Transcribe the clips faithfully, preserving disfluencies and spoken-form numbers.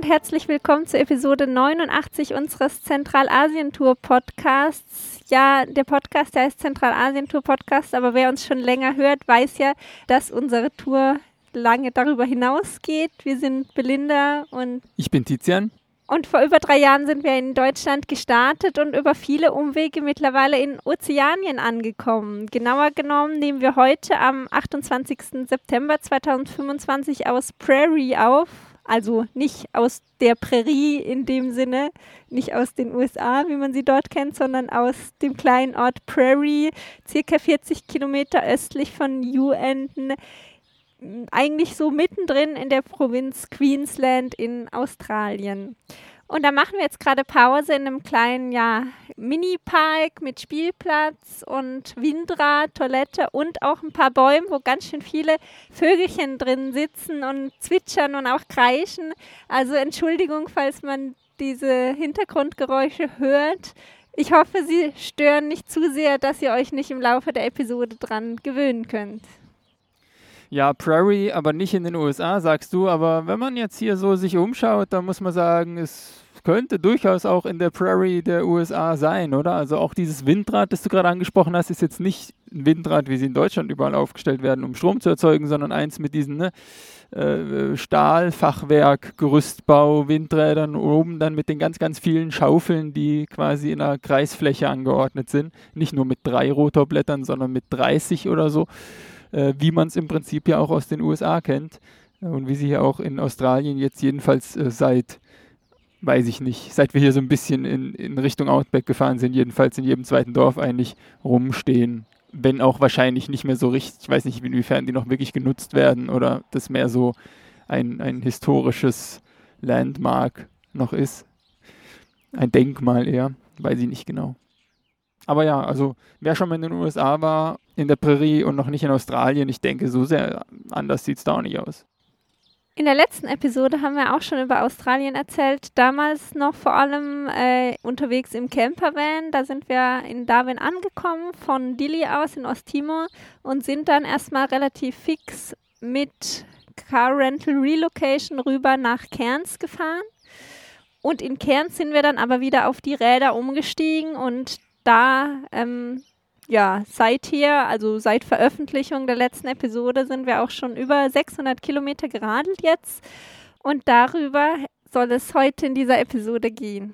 herzlich willkommen zur Episode neunundachtzig unseres Zentralasien-Tour-Podcasts. Ja, der Podcast, der heißt Zentralasien-Tour-Podcast, aber wer uns schon länger hört, weiß ja, dass unsere Tour lange darüber hinausgeht. Wir sind Belinda und ich bin Tizian. Und vor über drei Jahren sind wir in Deutschland gestartet und über viele Umwege mittlerweile in Ozeanien angekommen. Genauer genommen nehmen wir heute am achtundzwanzigsten September zweitausendfünfundzwanzig aus Prairie auf. Also nicht aus der Prärie in dem Sinne, nicht aus den U S A, wie man sie dort kennt, sondern aus dem kleinen Ort Prairie, circa vierzig Kilometer östlich von Uenden, eigentlich so mittendrin in der Provinz Queensland in Australien. Und da machen wir jetzt gerade Pause in einem kleinen, ja, Mini-Park mit Spielplatz und Windrad, Toilette und auch ein paar Bäumen, wo ganz schön viele Vögelchen drin sitzen und zwitschern und auch kreischen. Also Entschuldigung, falls man diese Hintergrundgeräusche hört. Ich hoffe, sie stören nicht zu sehr, dass ihr euch nicht im Laufe der Episode dran gewöhnen könnt. Ja, Prairie, aber nicht in den U S A, sagst du. Aber wenn man jetzt hier so sich umschaut, dann muss man sagen, es könnte durchaus auch in der Prairie der U S A sein, oder? Also auch dieses Windrad, das du gerade angesprochen hast, ist jetzt nicht ein Windrad, wie sie in Deutschland überall aufgestellt werden, um Strom zu erzeugen, sondern eins mit diesen ne, äh, Stahlfachwerk, Gerüstbau, Windrädern, oben dann mit den ganz, ganz vielen Schaufeln, die quasi in einer Kreisfläche angeordnet sind. Nicht nur mit drei Rotorblättern, sondern mit dreißig oder so. Wie man es im Prinzip ja auch aus den U S A kennt und wie sie hier auch in Australien jetzt jedenfalls äh, seit, weiß ich nicht, seit wir hier so ein bisschen in, in Richtung Outback gefahren sind, jedenfalls in jedem zweiten Dorf eigentlich rumstehen, wenn auch wahrscheinlich nicht mehr so richtig, ich weiß nicht, inwiefern die noch wirklich genutzt werden oder das mehr so ein, ein historisches Landmark noch ist, ein Denkmal eher, weiß ich nicht genau. Aber ja, also wer schon mal in den U S A war, in der Prärie und noch nicht in Australien, ich denke, so sehr anders sieht es da auch nicht aus. In der letzten Episode haben wir auch schon über Australien erzählt, damals noch vor allem äh, unterwegs im Campervan. Da sind wir in Darwin angekommen, von Dili aus in Osttimor und sind dann erstmal relativ fix mit Car Rental Relocation rüber nach Cairns gefahren. Und in Cairns sind wir dann aber wieder auf die Räder umgestiegen und da, ähm, ja, seither, also seit Veröffentlichung der letzten Episode sind wir auch schon über sechshundert Kilometer geradelt jetzt und darüber soll es heute in dieser Episode gehen.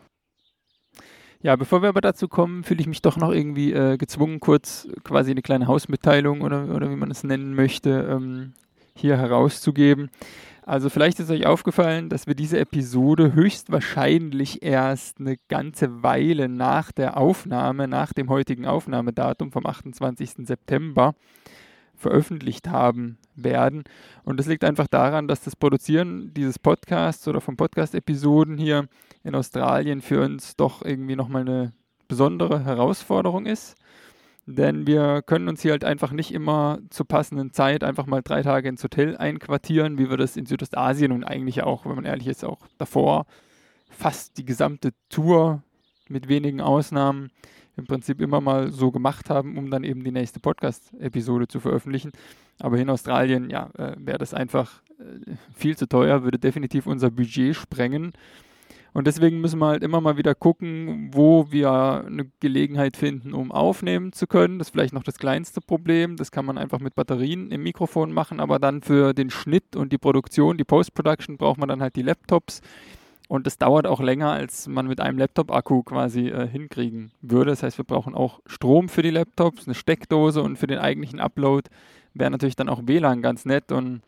Ja, bevor wir aber dazu kommen, fühle ich mich doch noch irgendwie äh, gezwungen, kurz quasi eine kleine Hausmitteilung oder, oder wie man es nennen möchte, ähm, hier herauszugeben. Also vielleicht ist euch aufgefallen, dass wir diese Episode höchstwahrscheinlich erst eine ganze Weile nach der Aufnahme, nach dem heutigen Aufnahmedatum vom achtundzwanzigsten September veröffentlicht haben werden. Und das liegt einfach daran, dass das Produzieren dieses Podcasts oder von Podcast-Episoden hier in Australien für uns doch irgendwie nochmal eine besondere Herausforderung ist. Denn wir können uns hier halt einfach nicht immer zur passenden Zeit einfach mal drei Tage ins Hotel einquartieren, wie wir das in Südostasien und eigentlich auch, wenn man ehrlich ist, auch davor fast die gesamte Tour mit wenigen Ausnahmen im Prinzip immer mal so gemacht haben, um dann eben die nächste Podcast-Episode zu veröffentlichen. Aber hier in Australien, ja, äh, wäre das einfach äh, viel zu teuer, würde definitiv unser Budget sprengen. Und deswegen müssen wir halt immer mal wieder gucken, wo wir eine Gelegenheit finden, um aufnehmen zu können. Das ist vielleicht noch das kleinste Problem. Das kann man einfach mit Batterien im Mikrofon machen, aber dann für den Schnitt und die Produktion, die Post-Production, braucht man dann halt die Laptops. Und das dauert auch länger, als man mit einem Laptop-Akku quasi äh, hinkriegen würde. Das heißt, wir brauchen auch Strom für die Laptops, eine Steckdose und für den eigentlichen Upload wäre natürlich dann auch W L A N ganz nett. Und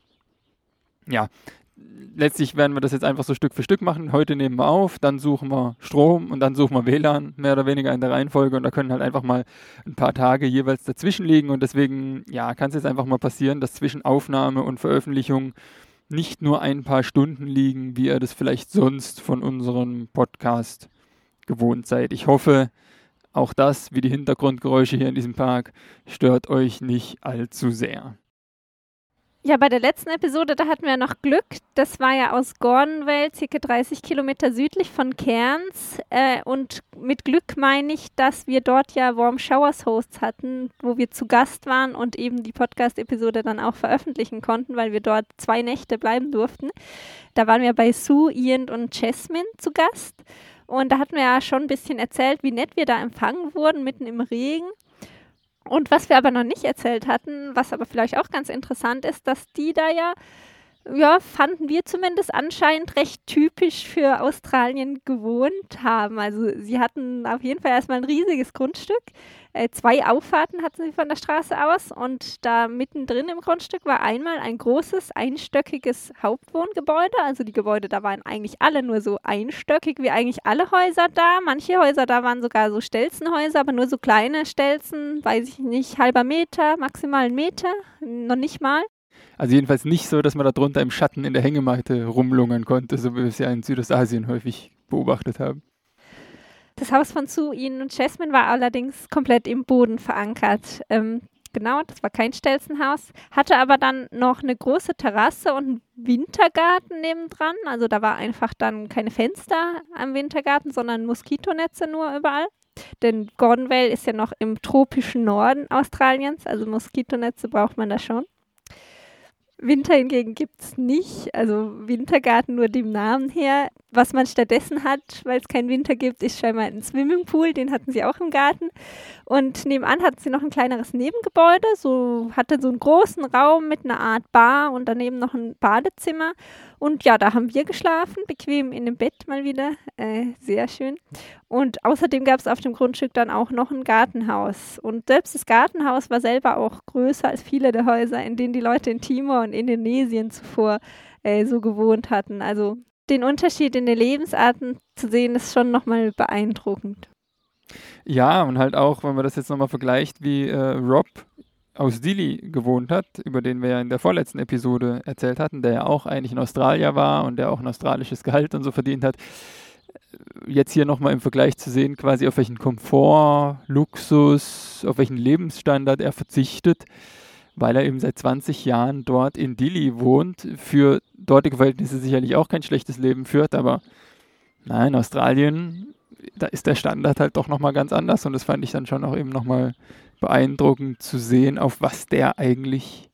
ja, letztlich werden wir das jetzt einfach so Stück für Stück machen. Heute nehmen wir auf, dann suchen wir Strom und dann suchen wir W L A N, mehr oder weniger in der Reihenfolge. Und da können halt einfach mal ein paar Tage jeweils dazwischen liegen. Und deswegen, ja, kann es jetzt einfach mal passieren, dass zwischen Aufnahme und Veröffentlichung nicht nur ein paar Stunden liegen, wie ihr das vielleicht sonst von unserem Podcast gewohnt seid. Ich hoffe, auch das, wie die Hintergrundgeräusche hier in diesem Park, stört euch nicht allzu sehr. Ja, bei der letzten Episode, da hatten wir noch Glück. Das war ja aus Gordonvale, circa dreißig Kilometer südlich von Cairns. Äh, und mit Glück meine ich, dass wir dort ja Warm Showers Hosts hatten, wo wir zu Gast waren und eben die Podcast-Episode dann auch veröffentlichen konnten, weil wir dort zwei Nächte bleiben durften. Da waren wir bei Sue, Ian und Jasmine zu Gast. Und da hatten wir ja schon ein bisschen erzählt, wie nett wir da empfangen wurden, mitten im Regen. Und was wir aber noch nicht erzählt hatten, was aber vielleicht auch ganz interessant ist, dass die da ja, ja, fanden wir zumindest anscheinend recht typisch für Australien gewohnt haben. Also sie hatten auf jeden Fall erstmal ein riesiges Grundstück. Äh, zwei Auffahrten hatten sie von der Straße aus und da mittendrin im Grundstück war einmal ein großes, einstöckiges Hauptwohngebäude. Also die Gebäude da waren eigentlich alle nur so einstöckig wie eigentlich alle Häuser da. Manche Häuser da waren sogar so Stelzenhäuser, aber nur so kleine Stelzen, weiß ich nicht, halber Meter, maximal einen Meter, noch nicht mal. Also jedenfalls nicht so, dass man da drunter im Schatten in der Hängematte rumlungern konnte, so wie wir es ja in Südostasien häufig beobachtet haben. Das Haus von Sue, Ian und Jasmine war allerdings komplett im Boden verankert. Ähm, genau, das war kein Stelzenhaus, hatte aber dann noch eine große Terrasse und einen Wintergarten nebendran. Also da war einfach dann keine Fenster am Wintergarten, sondern Moskitonetze nur überall. Denn Gordonvale ist ja noch im tropischen Norden Australiens, also Moskitonetze braucht man da schon. Winter hingegen gibt es nicht, also Wintergarten nur dem Namen her. Was man stattdessen hat, weil es keinen Winter gibt, ist scheinbar ein Swimmingpool, den hatten sie auch im Garten. Und nebenan hatten sie noch ein kleineres Nebengebäude, so hatte so einen großen Raum mit einer Art Bar und daneben noch ein Badezimmer. Und ja, da haben wir geschlafen, bequem in dem Bett mal wieder, äh, sehr schön. Und außerdem gab es auf dem Grundstück dann auch noch ein Gartenhaus. Und selbst das Gartenhaus war selber auch größer als viele der Häuser, in denen die Leute in Timor und Indonesien zuvor äh, so gewohnt hatten. Also den Unterschied in den Lebensarten zu sehen, ist schon nochmal beeindruckend. Ja, und halt auch, wenn man das jetzt nochmal vergleicht, wie äh, Rob aus Dili gewohnt hat, über den wir ja in der vorletzten Episode erzählt hatten, der ja auch eigentlich in Australier war und der auch ein australisches Gehalt und so verdient hat. Jetzt hier nochmal im Vergleich zu sehen, quasi auf welchen Komfort, Luxus, auf welchen Lebensstandard er verzichtet, weil er eben seit zwanzig Jahren dort in Dili wohnt, für dortige Verhältnisse sicherlich auch kein schlechtes Leben führt, aber nein, Australien, da ist der Standard halt doch nochmal ganz anders und das fand ich dann schon auch eben nochmal beeindruckend zu sehen, auf was der eigentlich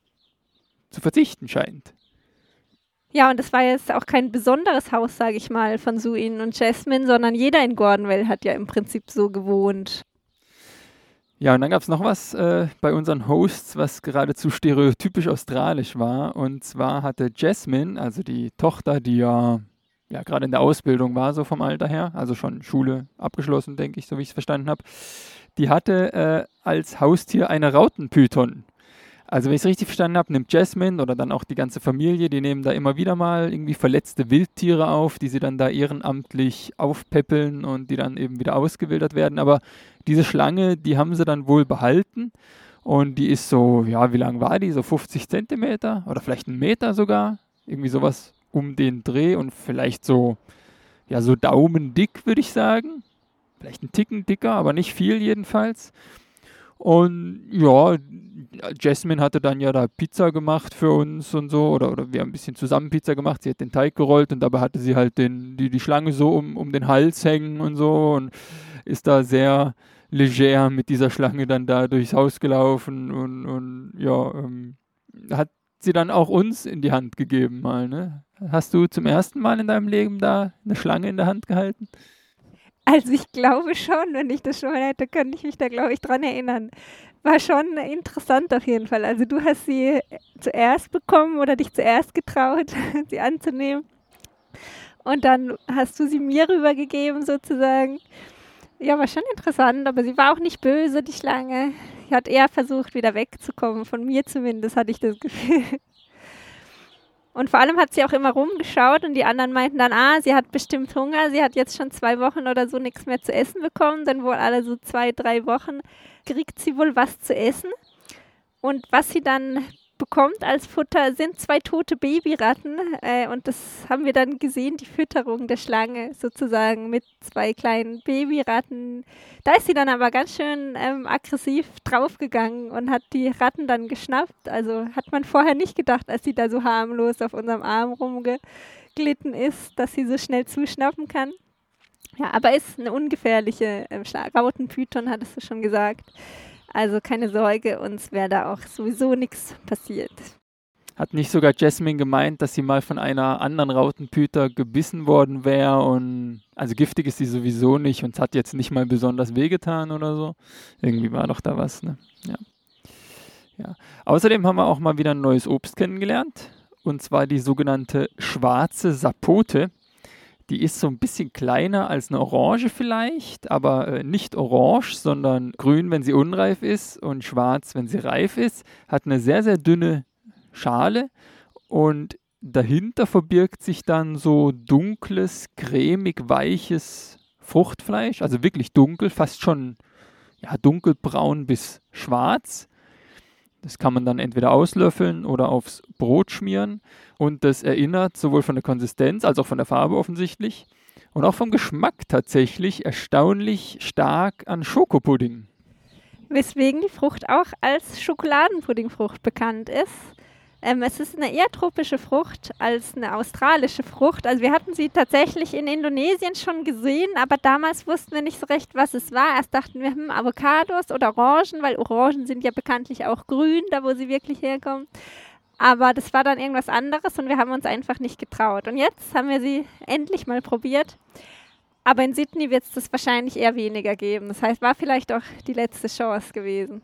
zu verzichten scheint. Ja, und das war jetzt auch kein besonderes Haus, sage ich mal, von Sue, Ian und Jasmine, sondern jeder in Gordonvale hat ja im Prinzip so gewohnt. Ja, und dann gab es noch was äh, bei unseren Hosts, was geradezu stereotypisch australisch war. Und zwar hatte Jasmine, also die Tochter, die ja, ja gerade in der Ausbildung war, so vom Alter her, also schon Schule abgeschlossen, denke ich, so wie ich es verstanden habe, die hatte äh, als Haustier eine Rautenpython. Also wenn ich es richtig verstanden habe, nimmt Jasmine oder dann auch die ganze Familie, die nehmen da immer wieder mal irgendwie verletzte Wildtiere auf, die sie dann da ehrenamtlich aufpäppeln und die dann eben wieder ausgewildert werden. Aber diese Schlange, die haben sie dann wohl behalten und die ist so, ja, wie lang war die? So fünfzig Zentimeter oder vielleicht einen Meter sogar. Irgendwie sowas um den Dreh und vielleicht so, ja, so daumendick, würde ich sagen. Vielleicht ein Ticken dicker, aber nicht viel jedenfalls. Und ja, Jasmine hatte dann ja da Pizza gemacht für uns und so, oder, oder wir haben ein bisschen zusammen Pizza gemacht, sie hat den Teig gerollt und dabei hatte sie halt den, die, die Schlange so um, um den Hals hängen und so und ist da sehr leger mit dieser Schlange dann da durchs Haus gelaufen und, und ja, ähm, hat sie dann auch uns in die Hand gegeben mal, ne? Hast du zum ersten Mal in deinem Leben da eine Schlange in der Hand gehalten? Also ich glaube schon, wenn ich das schon mal hätte, könnte ich mich da, glaube ich, dran erinnern. War schon interessant auf jeden Fall. Also du hast sie zuerst bekommen oder dich zuerst getraut, sie anzunehmen. Und dann hast du sie mir rübergegeben sozusagen. Ja, war schon interessant, aber sie war auch nicht böse, die Schlange. Sie hat eher versucht, wieder wegzukommen. Von mir zumindest hatte ich das Gefühl. Und vor allem hat sie auch immer rumgeschaut und die anderen meinten dann, ah, sie hat bestimmt Hunger, sie hat jetzt schon zwei Wochen oder so nichts mehr zu essen bekommen, dann wohl alle so zwei, drei Wochen kriegt sie wohl was zu essen. Und was sie dann bekommt als Futter, sind zwei tote Babyratten. Äh, und das haben wir dann gesehen, die Fütterung der Schlange sozusagen mit zwei kleinen Babyratten. Da ist sie dann aber ganz schön ähm, aggressiv draufgegangen und hat die Ratten dann geschnappt. Also hat man vorher nicht gedacht, als sie da so harmlos auf unserem Arm rumgeglitten ist, dass sie so schnell zuschnappen kann. Ja, aber ist eine ungefährliche ähm, Rautenpython, hattest du schon gesagt. Also keine Sorge, uns wäre da auch sowieso nichts passiert. Hat nicht sogar Jasmine gemeint, dass sie mal von einer anderen Rautenpython gebissen worden wäre und also giftig ist sie sowieso nicht und es hat jetzt nicht mal besonders wehgetan oder so? Irgendwie war doch da was, ne? Ja. Ja. Außerdem haben wir auch mal wieder ein neues Obst kennengelernt und zwar die sogenannte schwarze Sapote. Die ist so ein bisschen kleiner als eine Orange vielleicht, aber äh, nicht orange, sondern grün, wenn sie unreif ist und schwarz, wenn sie reif ist. Hat eine sehr, sehr dünne Schale und dahinter verbirgt sich dann so dunkles, cremig weiches Fruchtfleisch, also wirklich dunkel, fast schon ja, dunkelbraun bis schwarz. Das kann man dann entweder auslöffeln oder aufs Brot schmieren. Und das erinnert sowohl von der Konsistenz als auch von der Farbe offensichtlich und auch vom Geschmack tatsächlich erstaunlich stark an Schokopudding. Weswegen die Frucht auch als Schokoladenpuddingfrucht bekannt ist. Ähm, es ist eine eher tropische Frucht als eine australische Frucht. Also wir hatten sie tatsächlich in Indonesien schon gesehen, aber damals wussten wir nicht so recht, was es war. Erst dachten wir, hm, Avocados oder Orangen, weil Orangen sind ja bekanntlich auch grün, da wo sie wirklich herkommen. Aber das war dann irgendwas anderes und wir haben uns einfach nicht getraut. Und jetzt haben wir sie endlich mal probiert. Aber in Sydney wird es das wahrscheinlich eher weniger geben. Das heißt, war vielleicht auch die letzte Chance gewesen.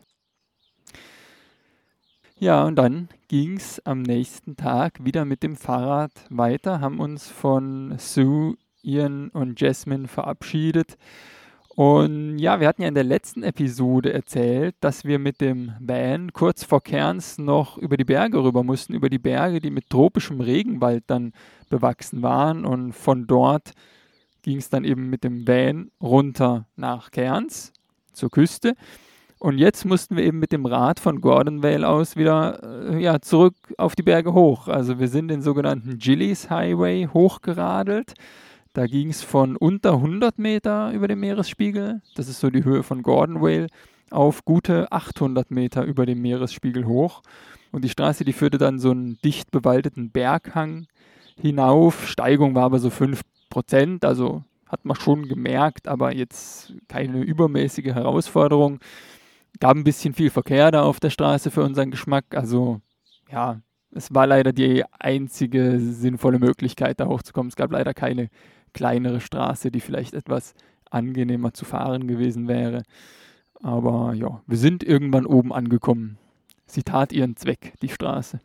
Ja, und dann ging es am nächsten Tag wieder mit dem Fahrrad weiter, haben uns von Sue, Ian und Jasmine verabschiedet. Und ja, wir hatten ja in der letzten Episode erzählt, dass wir mit dem Van kurz vor Cairns noch über die Berge rüber mussten, über die Berge, die mit tropischem Regenwald dann bewachsen waren. Und von dort ging es dann eben mit dem Van runter nach Cairns, zur Küste. Und jetzt mussten wir eben mit dem Rad von Gordonvale aus wieder äh, ja, zurück auf die Berge hoch. Also wir sind den sogenannten Gillies Highway hochgeradelt. Da ging es von unter hundert Meter über dem Meeresspiegel, das ist so die Höhe von Gordonvale, auf gute achthundert Meter über dem Meeresspiegel hoch. Und die Straße, die führte dann so einen dicht bewaldeten Berghang hinauf. Steigung war aber so fünf Prozent, also hat man schon gemerkt, aber jetzt keine übermäßige Herausforderung. Gab ein bisschen viel Verkehr da auf der Straße für unseren Geschmack, also ja, es war leider die einzige sinnvolle Möglichkeit, da hochzukommen. Es gab leider keine kleinere Straße, die vielleicht etwas angenehmer zu fahren gewesen wäre. Aber ja, wir sind irgendwann oben angekommen. Sie tat ihren Zweck, die Straße.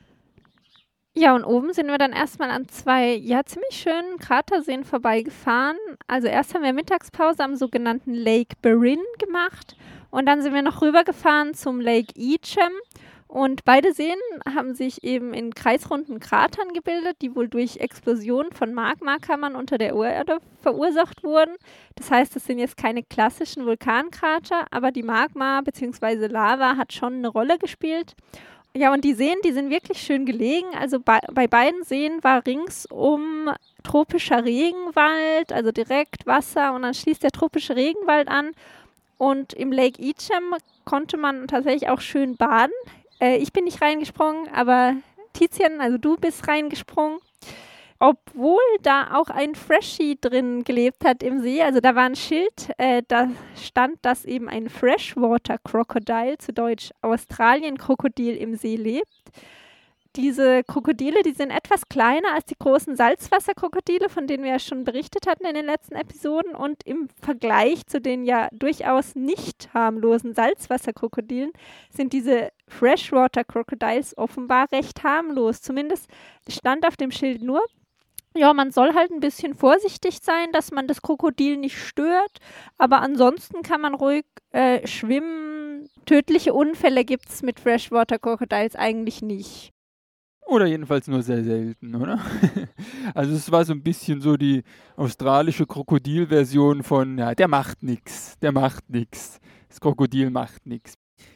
Ja, und oben sind wir dann erstmal an zwei, ja, ziemlich schönen Kraterseen vorbeigefahren. Also erst haben wir Mittagspause am sogenannten Lake Berrin gemacht und dann sind wir noch rübergefahren zum Lake Eacham. Und beide Seen haben sich eben in kreisrunden Kratern gebildet, die wohl durch Explosionen von Magmakammern unter der Erde verursacht wurden. Das heißt, es sind jetzt keine klassischen Vulkankrater, aber die Magma bzw. Lava hat schon eine Rolle gespielt. Ja, und die Seen, die sind wirklich schön gelegen. Also bei, bei beiden Seen war ringsum tropischer Regenwald, also direkt Wasser und dann schließt der tropische Regenwald an. Und im Lake Eacham konnte man tatsächlich auch schön baden. Äh, ich bin nicht reingesprungen, aber Tizian, also du bist reingesprungen. Obwohl da auch ein Freshie drin gelebt hat im See, also da war ein Schild, äh, da stand, dass eben ein Freshwater Crocodile, zu Deutsch Australien-Krokodil, im See lebt. Diese Krokodile, die sind etwas kleiner als die großen Salzwasserkrokodile, von denen wir ja schon berichtet hatten in den letzten Episoden. Und im Vergleich zu den ja durchaus nicht harmlosen Salzwasserkrokodilen sind diese Freshwater Crocodiles offenbar recht harmlos. Zumindest stand auf dem Schild nur, ja, man soll halt ein bisschen vorsichtig sein, dass man das Krokodil nicht stört, aber ansonsten kann man ruhig äh, schwimmen. Tödliche Unfälle gibt es mit Freshwater Crocodiles eigentlich nicht. Oder jedenfalls nur sehr selten, oder? Also es war so ein bisschen so die australische Krokodil-Version von, ja, der macht nix, der macht nix, das Krokodil macht nix.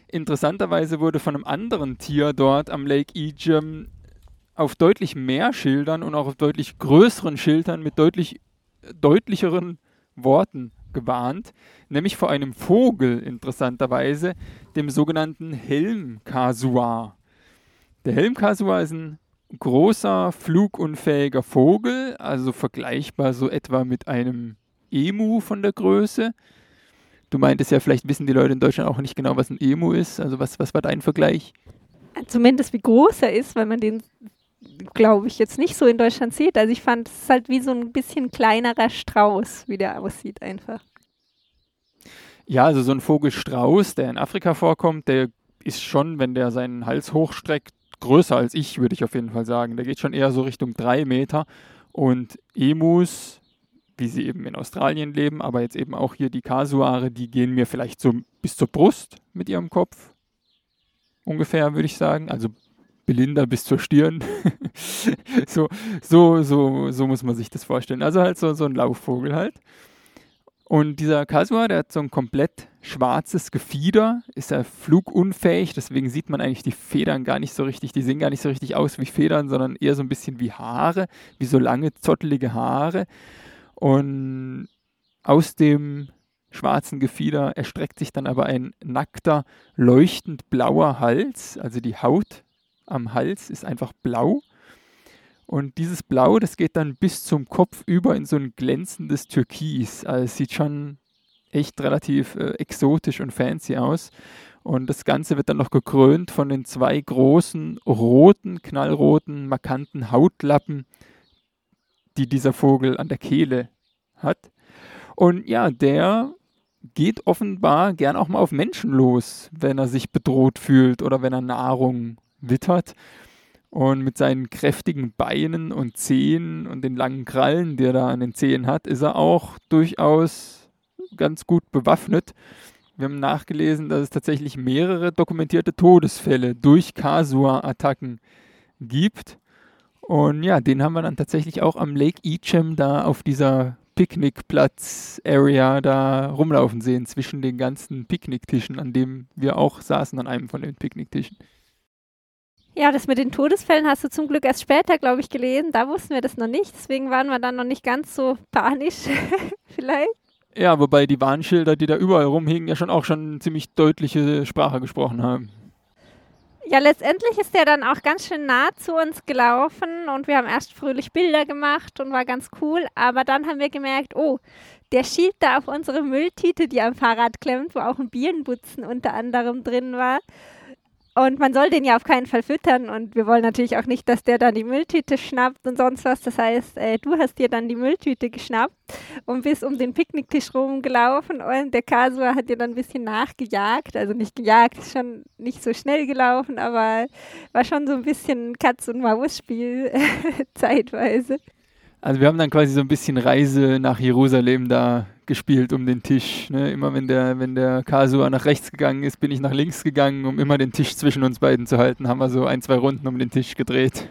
Interessanterweise wurde von einem anderen Tier dort am Lake Ejim auf deutlich mehr Schildern und auch auf deutlich größeren Schildern mit deutlich deutlicheren Worten gewarnt, nämlich vor einem Vogel, interessanterweise, dem sogenannten Helmkasuar. Der Helmkasuar ist ein großer, flugunfähiger Vogel, also vergleichbar so etwa mit einem Emu von der Größe. Du meintest ja, vielleicht wissen die Leute in Deutschland auch nicht genau, was ein Emu ist. Also was, was war dein Vergleich? Zumindest wie groß er ist, weil man den, glaube ich, jetzt nicht so in Deutschland sieht. Also ich fand, es ist halt wie so ein bisschen kleinerer Strauß, wie der aussieht einfach. Ja, also so ein Vogelstrauß, der in Afrika vorkommt, der ist schon, wenn der seinen Hals hochstreckt, größer als ich, würde ich auf jeden Fall sagen. Der geht schon eher so Richtung drei Meter. Und Emus, wie sie eben in Australien leben, aber jetzt eben auch hier die Kasuare, die gehen mir vielleicht so bis zur Brust mit ihrem Kopf. Ungefähr, würde ich sagen. Also Belinda bis zur Stirn. so, so, so, so muss man sich das vorstellen. Also halt so, so ein Laufvogel halt. Und dieser Kasuar, der hat so ein komplett schwarzes Gefieder, ist ja flugunfähig, deswegen sieht man eigentlich die Federn gar nicht so richtig, die sehen gar nicht so richtig aus wie Federn, sondern eher so ein bisschen wie Haare, wie so lange, zottelige Haare. Und aus dem schwarzen Gefieder erstreckt sich dann aber ein nackter, leuchtend blauer Hals, also die Haut am Hals ist einfach blau. Und dieses Blau, das geht dann bis zum Kopf über in so ein glänzendes Türkis. Also es sieht schon echt relativ äh, exotisch und fancy aus. Und das Ganze wird dann noch gekrönt von den zwei großen, roten, knallroten, markanten Hautlappen, die dieser Vogel an der Kehle hat. Und ja, der geht offenbar gern auch mal auf Menschen los, wenn er sich bedroht fühlt oder wenn er Nahrung wittert. Und mit seinen kräftigen Beinen und Zehen und den langen Krallen, die er da an den Zehen hat, ist er auch durchaus ganz gut bewaffnet. Wir haben nachgelesen, dass es tatsächlich mehrere dokumentierte Todesfälle durch Kasuar-Attacken gibt. Und ja, den haben wir dann tatsächlich auch am Lake Ejim da auf dieser Picknickplatz-Area da rumlaufen sehen, zwischen den ganzen Picknicktischen, an dem wir auch saßen, an einem von den Picknicktischen. Ja, das mit den Todesfällen hast du zum Glück erst später, glaube ich, gelesen. Da wussten wir das noch nicht. Deswegen waren wir dann noch nicht ganz so panisch, vielleicht. Ja, wobei die Warnschilder, die da überall rumhingen, ja schon auch schon ziemlich deutliche Sprache gesprochen haben. Ja, letztendlich ist der dann auch ganz schön nah zu uns gelaufen und wir haben erst fröhlich Bilder gemacht und war ganz cool. Aber dann haben wir gemerkt, oh, der schielt da auf unsere Mülltüte, die am Fahrrad klemmt, wo auch ein Birnenbutzen unter anderem drin war. Und man soll den ja auf keinen Fall füttern und wir wollen natürlich auch nicht, dass der dann die Mülltüte schnappt und sonst was. Das heißt, äh, du hast dir dann die Mülltüte geschnappt und bist um den Picknicktisch rumgelaufen und der Kasuar hat dir dann ein bisschen nachgejagt. Also nicht gejagt, ist schon nicht so schnell gelaufen, aber war schon so ein bisschen Katz-und-Maus-Spiel zeitweise. Also wir haben dann quasi so ein bisschen Reise nach Jerusalem da gespielt um den Tisch. Ne? Immer wenn der, wenn der Kasuar nach rechts gegangen ist, bin ich nach links gegangen, um immer den Tisch zwischen uns beiden zu halten. Haben wir so ein, zwei Runden um den Tisch gedreht.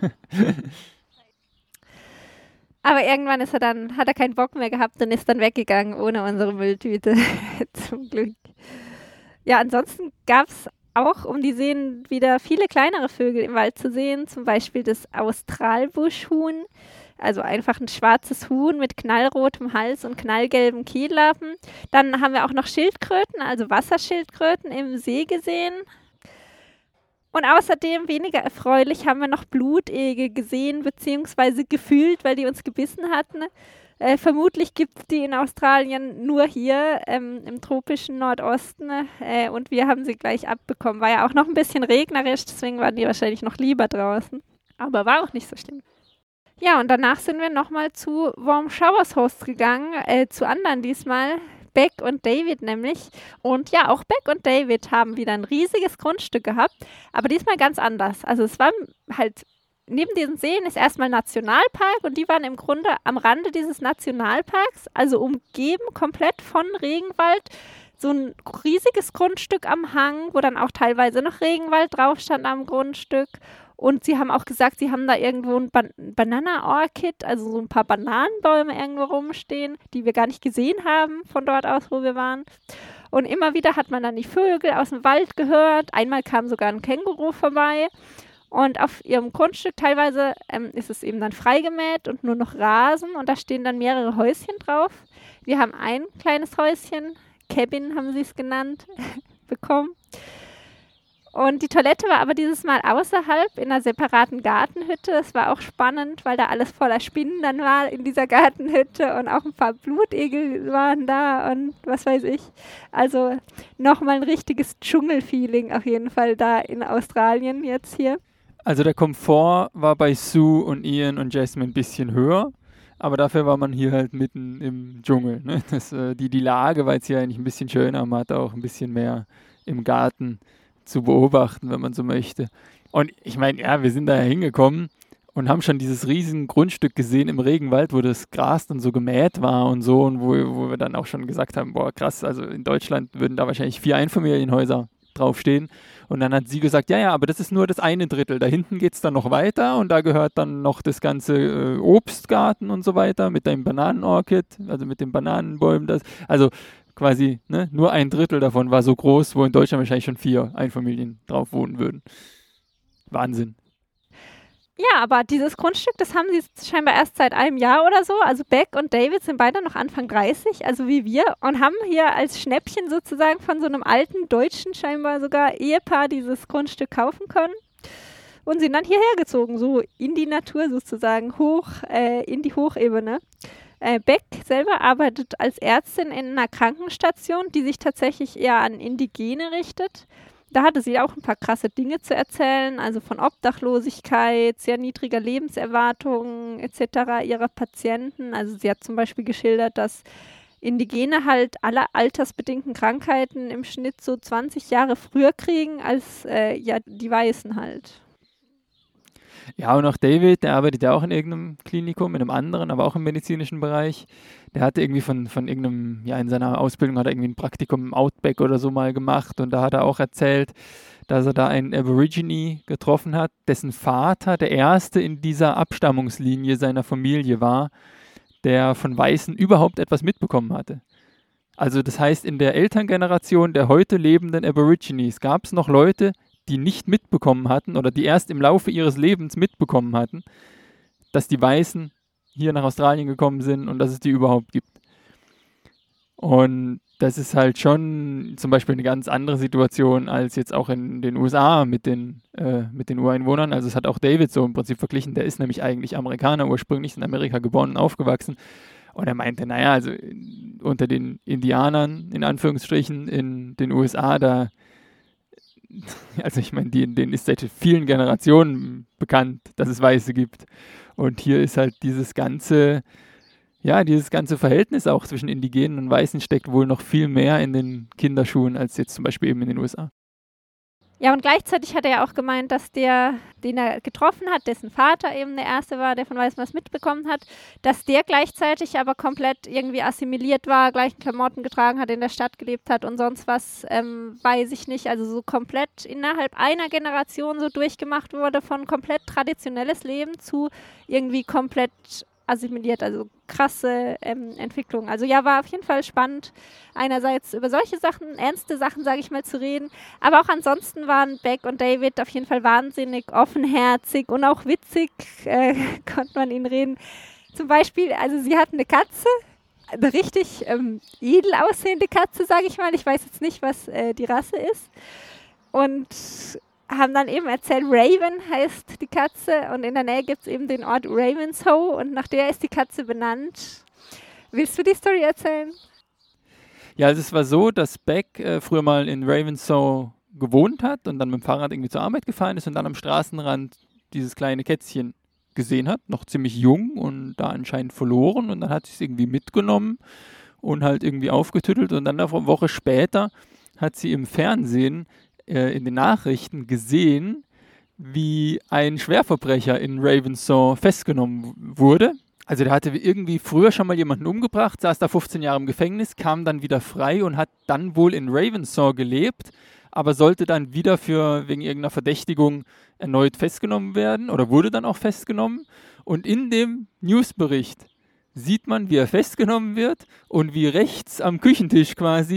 Aber irgendwann ist er dann, hat er keinen Bock mehr gehabt und ist dann weggegangen ohne unsere Mülltüte. Zum Glück. Ja, ansonsten gab es auch um die Seen wieder viele kleinere Vögel im Wald zu sehen. Zum Beispiel das Australbuschhuhn. Also einfach ein schwarzes Huhn mit knallrotem Hals und knallgelben Kiellappen. Dann haben wir auch noch Schildkröten, also Wasserschildkröten im See gesehen. Und außerdem, weniger erfreulich, haben wir noch Blutegel gesehen, beziehungsweise gefühlt, weil die uns gebissen hatten. Äh, vermutlich gibt es die in Australien nur hier ähm, im tropischen Nordosten äh, und wir haben sie gleich abbekommen. War ja auch noch ein bisschen regnerisch, deswegen waren die wahrscheinlich noch lieber draußen. Aber war auch nicht so schlimm. Ja, und danach sind wir nochmal zu Warm Showers Host gegangen, äh, zu anderen diesmal, Beck und David nämlich. Und ja, auch Beck und David haben wieder ein riesiges Grundstück gehabt, aber diesmal ganz anders. Also es war halt, neben diesen Seen ist erstmal Nationalpark und die waren im Grunde am Rande dieses Nationalparks, also umgeben komplett von Regenwald. So ein riesiges Grundstück am Hang, wo dann auch teilweise noch Regenwald drauf stand am Grundstück. Und sie haben auch gesagt, sie haben da irgendwo ein Ban- Banana-Orchid, also so ein paar Bananenbäume irgendwo rumstehen, die wir gar nicht gesehen haben von dort aus, wo wir waren. Und immer wieder hat man dann die Vögel aus dem Wald gehört. Einmal kam sogar ein Känguru vorbei. Und auf ihrem Grundstück teilweise ähm, ist es eben dann freigemäht und nur noch Rasen. Und da stehen dann mehrere Häuschen drauf. Wir haben ein kleines Häuschen, Cabin haben sie es genannt, bekommen. Und die Toilette war aber dieses Mal außerhalb in einer separaten Gartenhütte. Das war auch spannend, weil da alles voller Spinnen dann war in dieser Gartenhütte und auch ein paar Blutegel waren da und was weiß ich. Also nochmal ein richtiges Dschungelfeeling auf jeden Fall da in Australien jetzt hier. Also der Komfort war bei Sue und Ian und Jasmine ein bisschen höher, aber dafür war man hier halt mitten im Dschungel. Ne? Das, äh, die, die Lage war jetzt hier eigentlich ein bisschen schöner, man hat auch ein bisschen mehr im Garten zu beobachten, wenn man so möchte. Und ich meine, ja, wir sind da hingekommen und haben schon dieses riesen Grundstück gesehen im Regenwald, wo das Gras dann so gemäht war und so und wo, wo wir dann auch schon gesagt haben, boah krass, also in Deutschland würden da wahrscheinlich vier Einfamilienhäuser draufstehen. Und dann hat sie gesagt, ja, ja, aber das ist nur das eine Drittel. Da hinten geht es dann noch weiter und da gehört dann noch das ganze äh, Obstgarten und so weiter mit dem Bananenorchid, also mit den Bananenbäumen. Das, also quasi, ne, nur ein Drittel davon war so groß, wo in Deutschland wahrscheinlich schon vier Einfamilien drauf wohnen würden. Wahnsinn. Ja, aber dieses Grundstück, das haben sie scheinbar erst seit einem Jahr oder so. Also Beck und David sind beide noch Anfang dreißig, also wie wir, und haben hier als Schnäppchen sozusagen von so einem alten Deutschen scheinbar sogar Ehepaar dieses Grundstück kaufen können und sind dann hierher gezogen, so in die Natur sozusagen, hoch äh, in die Hochebene. Äh, Beck selber arbeitet als Ärztin in einer Krankenstation, die sich tatsächlich eher an Indigene richtet. Da hatte sie auch ein paar krasse Dinge zu erzählen, also von Obdachlosigkeit, sehr niedriger Lebenserwartung et cetera ihrer Patienten. Also sie hat zum Beispiel geschildert, dass Indigene halt alle altersbedingten Krankheiten im Schnitt so zwanzig Jahre früher kriegen als äh, ja, die Weißen halt. Ja, und auch David, der arbeitet ja auch in irgendeinem Klinikum, in einem anderen, aber auch im medizinischen Bereich. Der hatte irgendwie von, von irgendeinem, ja, in seiner Ausbildung hat er irgendwie ein Praktikum im Outback oder so mal gemacht und da hat er auch erzählt, dass er da einen Aborigine getroffen hat, dessen Vater der erste in dieser Abstammungslinie seiner Familie war, der von Weißen überhaupt etwas mitbekommen hatte. Also das heißt, in der Elterngeneration der heute lebenden Aborigines gab es noch Leute, die nicht mitbekommen hatten oder die erst im Laufe ihres Lebens mitbekommen hatten, dass die Weißen hier nach Australien gekommen sind und dass es die überhaupt gibt. Und das ist halt schon zum Beispiel eine ganz andere Situation als jetzt auch in den U S A mit den, äh, mit den Ureinwohnern. Also es hat auch David so im Prinzip verglichen, der ist nämlich eigentlich Amerikaner, ursprünglich in Amerika geboren und aufgewachsen. Und er meinte, naja, also unter den Indianern, in Anführungsstrichen, in den U S A, da also ich meine, denen ist seit vielen Generationen bekannt, dass es Weiße gibt. Und hier ist halt dieses ganze, ja, dieses ganze Verhältnis auch zwischen Indigenen und Weißen steckt wohl noch viel mehr in den Kinderschuhen als jetzt zum Beispiel eben in den U S A. Ja, und gleichzeitig hat er ja auch gemeint, dass der, den er getroffen hat, dessen Vater eben der Erste war, der von Weißen was mitbekommen hat, dass der gleichzeitig aber komplett irgendwie assimiliert war, gleichen Klamotten getragen hat, in der Stadt gelebt hat und sonst was, ähm, weiß ich nicht, also so komplett innerhalb einer Generation so durchgemacht wurde von komplett traditionelles Leben zu irgendwie komplett assimiliert, also krasse ähm, Entwicklung. Also ja, war auf jeden Fall spannend, einerseits über solche Sachen, ernste Sachen, sage ich mal, zu reden, aber auch ansonsten waren Beck und David auf jeden Fall wahnsinnig offenherzig und auch witzig, äh, konnte man ihnen reden. Zum Beispiel, also sie hatten eine Katze, eine richtig ähm, edel aussehende Katze, sage ich mal, ich weiß jetzt nicht, was äh, die Rasse ist, und haben dann eben erzählt, Raven heißt die Katze und in der Nähe gibt es eben den Ort Ravenshoe und nach der ist die Katze benannt. Willst du die Story erzählen? Ja, also es war so, dass Beck äh, früher mal in Ravenshoe gewohnt hat und dann mit dem Fahrrad irgendwie zur Arbeit gefahren ist und dann am Straßenrand dieses kleine Kätzchen gesehen hat, noch ziemlich jung und da anscheinend verloren, und dann hat sie es irgendwie mitgenommen und halt irgendwie aufgetüttelt, und dann eine Woche später hat sie im Fernsehen in den Nachrichten gesehen, wie ein Schwerverbrecher in Ravenshoe festgenommen wurde. Also der hatte irgendwie früher schon mal jemanden umgebracht, saß da fünfzehn Jahre im Gefängnis, kam dann wieder frei und hat dann wohl in Ravenshoe gelebt, aber sollte dann wieder für wegen irgendeiner Verdächtigung erneut festgenommen werden oder wurde dann auch festgenommen. Und in dem Newsbericht sieht man, wie er festgenommen wird und wie rechts am Küchentisch quasi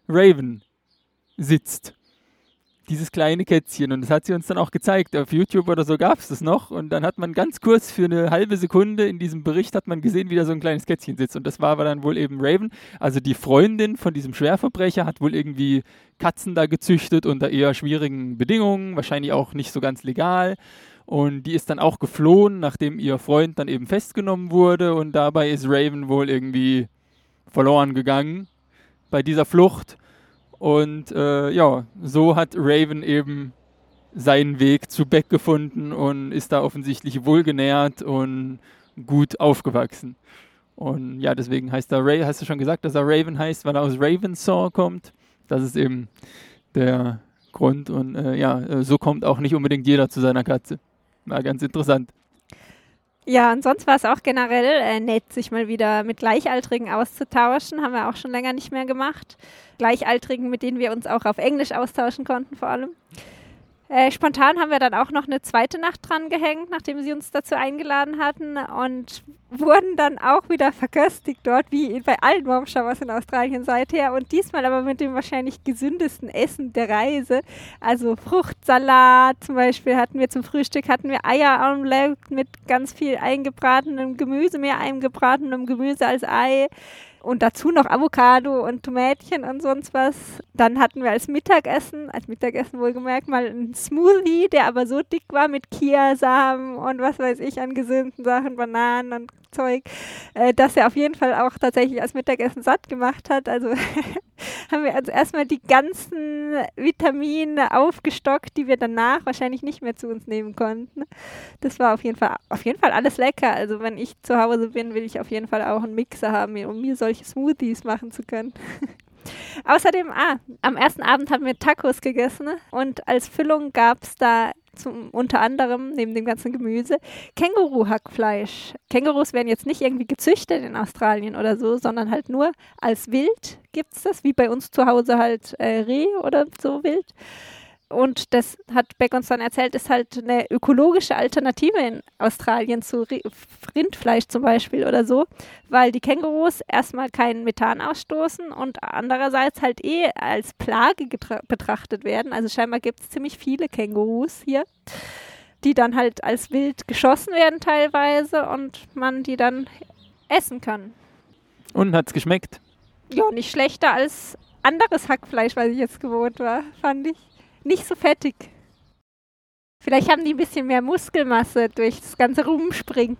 Raven sitzt. Dieses kleine Kätzchen. Und das hat sie uns dann auch gezeigt. Auf YouTube oder so gab es das noch. Und dann hat man ganz kurz für eine halbe Sekunde in diesem Bericht hat man gesehen, wie da so ein kleines Kätzchen sitzt. Und das war aber dann wohl eben Raven. Also die Freundin von diesem Schwerverbrecher hat wohl irgendwie Katzen da gezüchtet unter eher schwierigen Bedingungen. Wahrscheinlich auch nicht so ganz legal. Und die ist dann auch geflohen, nachdem ihr Freund dann eben festgenommen wurde. Und dabei ist Raven wohl irgendwie verloren gegangen bei dieser Flucht. Und äh, ja, so hat Raven eben seinen Weg zu Beck gefunden und ist da offensichtlich wohlgenährt und gut aufgewachsen. Und ja, deswegen heißt er Ray, hast du schon gesagt, dass er Raven heißt, weil er aus Ravensaw kommt. Das ist eben der Grund. Und äh, ja, so kommt auch nicht unbedingt jeder zu seiner Katze. War ganz interessant. Ja, und sonst war es auch generell äh, nett, sich mal wieder mit Gleichaltrigen auszutauschen. Haben wir auch schon länger nicht mehr gemacht. Gleichaltrigen, mit denen wir uns auch auf Englisch austauschen konnten vor allem. Äh, spontan haben wir dann auch noch eine zweite Nacht dran gehängt, nachdem sie uns dazu eingeladen hatten und wurden dann auch wieder verköstigt dort, wie bei allen Momshowers in Australien seither und diesmal aber mit dem wahrscheinlich gesündesten Essen der Reise. Also Fruchtsalat zum Beispiel hatten wir zum Frühstück, hatten wir Eier-Omelette mit ganz viel eingebratenem Gemüse, mehr eingebratenem Gemüse als Ei. Und dazu noch Avocado und Tomätchen und sonst was. Dann hatten wir als Mittagessen, als Mittagessen wohlgemerkt, mal einen Smoothie, der aber so dick war mit Kiasamen und was weiß ich an gesunden Sachen, Bananen und Zeug, äh, dass er auf jeden Fall auch tatsächlich als Mittagessen satt gemacht hat. Also haben wir also erstmal die ganzen Vitamine aufgestockt, die wir danach wahrscheinlich nicht mehr zu uns nehmen konnten. Das war auf jeden Fall, auf jeden Fall alles lecker. Also wenn ich zu Hause bin, will ich auf jeden Fall auch einen Mixer haben, um mir solche Smoothies machen zu können. Außerdem, ah, am ersten Abend haben wir Tacos gegessen und als Füllung gab es da zum, unter anderem, neben dem ganzen Gemüse, Känguru-Hackfleisch. Kängurus werden jetzt nicht irgendwie gezüchtet in Australien oder so, sondern halt nur als Wild gibt es das, wie bei uns zu Hause halt äh, Reh oder so wild. Und das hat Beck uns dann erzählt, ist halt eine ökologische Alternative in Australien zu Rindfleisch zum Beispiel oder so, weil die Kängurus erstmal keinen Methan ausstoßen und andererseits halt eh als Plage getra- betrachtet werden. Also scheinbar gibt es ziemlich viele Kängurus hier, die dann halt als wild geschossen werden teilweise und man die dann essen kann. Und hat's geschmeckt? Ja, nicht schlechter als anderes Hackfleisch, was ich jetzt gewohnt war, fand ich. Nicht so fettig. Vielleicht haben die ein bisschen mehr Muskelmasse durch das ganze Rumspringen.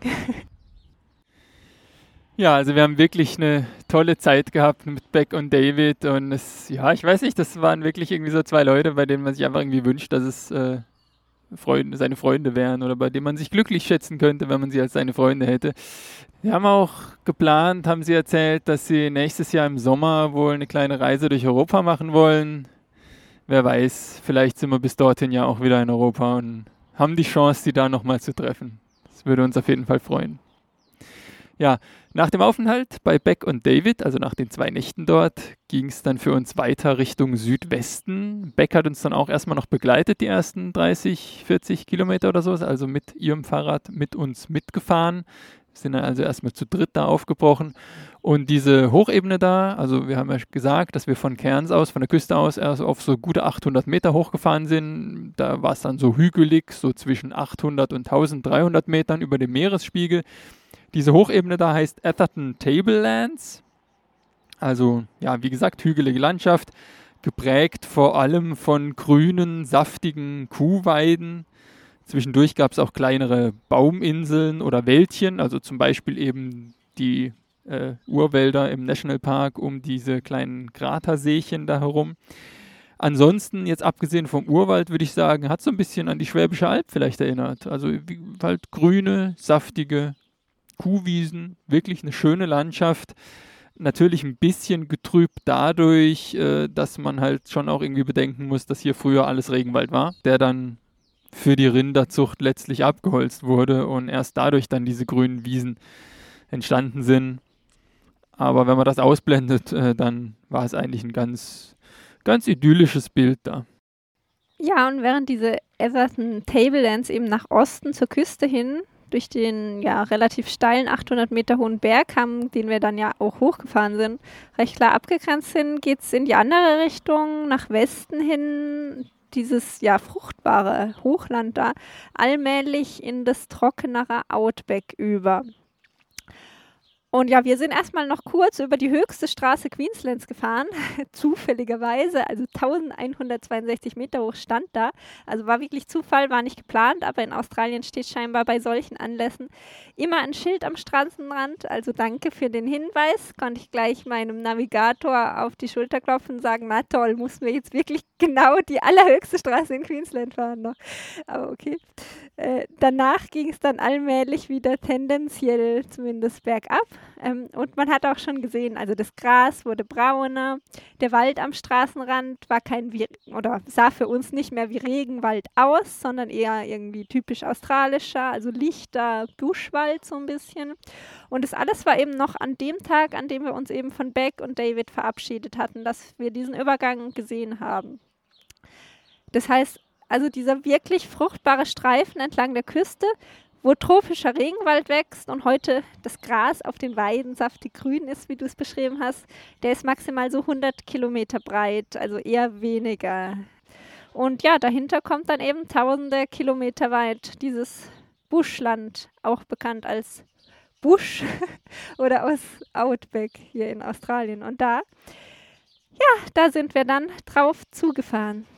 Ja, also wir haben wirklich eine tolle Zeit gehabt mit Beck und David und es, ja, ich weiß nicht, das waren wirklich irgendwie so zwei Leute, bei denen man sich einfach irgendwie wünscht, dass es äh, Freunde, seine Freunde wären oder bei denen man sich glücklich schätzen könnte, wenn man sie als seine Freunde hätte. Wir haben auch geplant, haben sie erzählt, dass sie nächstes Jahr im Sommer wohl eine kleine Reise durch Europa machen wollen. Wer weiß, vielleicht sind wir bis dorthin ja auch wieder in Europa und haben die Chance, die da nochmal zu treffen. Das würde uns auf jeden Fall freuen. Ja, nach dem Aufenthalt bei Beck und David, also nach den zwei Nächten dort, ging es dann für uns weiter Richtung Südwesten. Beck hat uns dann auch erstmal noch begleitet, die ersten dreißig, vierzig Kilometer oder so, also mit ihrem Fahrrad mit uns mitgefahren. Wir sind dann also erstmal zu dritt da aufgebrochen. Und diese Hochebene da, also wir haben ja gesagt, dass wir von Cairns aus, von der Küste aus, erst auf so gute achthundert Meter hochgefahren sind. Da war es dann so hügelig, so zwischen achthundert und dreizehnhundert Metern über dem Meeresspiegel. Diese Hochebene da heißt Atherton Tablelands. Also, ja, wie gesagt, hügelige Landschaft, geprägt vor allem von grünen, saftigen Kuhweiden. Zwischendurch gab es auch kleinere Bauminseln oder Wäldchen, also zum Beispiel eben die äh, Urwälder im Nationalpark um diese kleinen Kraterseechen da herum. Ansonsten, jetzt abgesehen vom Urwald, würde ich sagen, hat so ein bisschen an die Schwäbische Alb vielleicht erinnert. Also wie, halt grüne, saftige Kuhwiesen, wirklich eine schöne Landschaft. Natürlich ein bisschen getrübt dadurch, äh, dass man halt schon auch irgendwie bedenken muss, dass hier früher alles Regenwald war, der dann für die Rinderzucht letztlich abgeholzt wurde und erst dadurch dann diese grünen Wiesen entstanden sind. Aber wenn man das ausblendet, äh, dann war es eigentlich ein ganz, ganz idyllisches Bild da. Ja, und während diese Atherton Tablelands eben nach Osten zur Küste hin durch den ja relativ steilen achthundert Meter hohen Berg haben, den wir dann ja auch hochgefahren sind, recht klar abgegrenzt sind, geht es in die andere Richtung, nach Westen hin, dieses ja fruchtbare Hochland da, allmählich in das trockenere Outback über. Und ja, wir sind erstmal noch kurz über die höchste Straße Queenslands gefahren, zufälligerweise, also eintausendeinhundertzweiundsechzig Meter hoch stand da. Also war wirklich Zufall, war nicht geplant, aber in Australien steht scheinbar bei solchen Anlässen immer ein Schild am Straßenrand. Also danke für den Hinweis, konnte ich gleich meinem Navigator auf die Schulter klopfen und sagen, na toll, mussten wir jetzt wirklich genau die allerhöchste Straße in Queensland fahren noch. Aber okay. Äh, danach ging es dann allmählich wieder tendenziell zumindest bergab. Ähm, und man hat auch schon gesehen, also das Gras wurde brauner, der Wald am Straßenrand war kein wie, oder sah für uns nicht mehr wie Regenwald aus, sondern eher irgendwie typisch australischer, also lichter Buschwald so ein bisschen. Und das alles war eben noch an dem Tag, an dem wir uns eben von Beck und David verabschiedet hatten, dass wir diesen Übergang gesehen haben. Das heißt, also dieser wirklich fruchtbare Streifen entlang der Küste, wo tropischer Regenwald wächst und heute das Gras auf den Weiden saftig grün ist, wie du es beschrieben hast, der ist maximal so hundert Kilometer breit, also eher weniger. Und ja, dahinter kommt dann eben tausende Kilometer weit dieses Buschland, auch bekannt als Bush oder aus Outback hier in Australien. Und da, ja, da sind wir dann drauf zugefahren.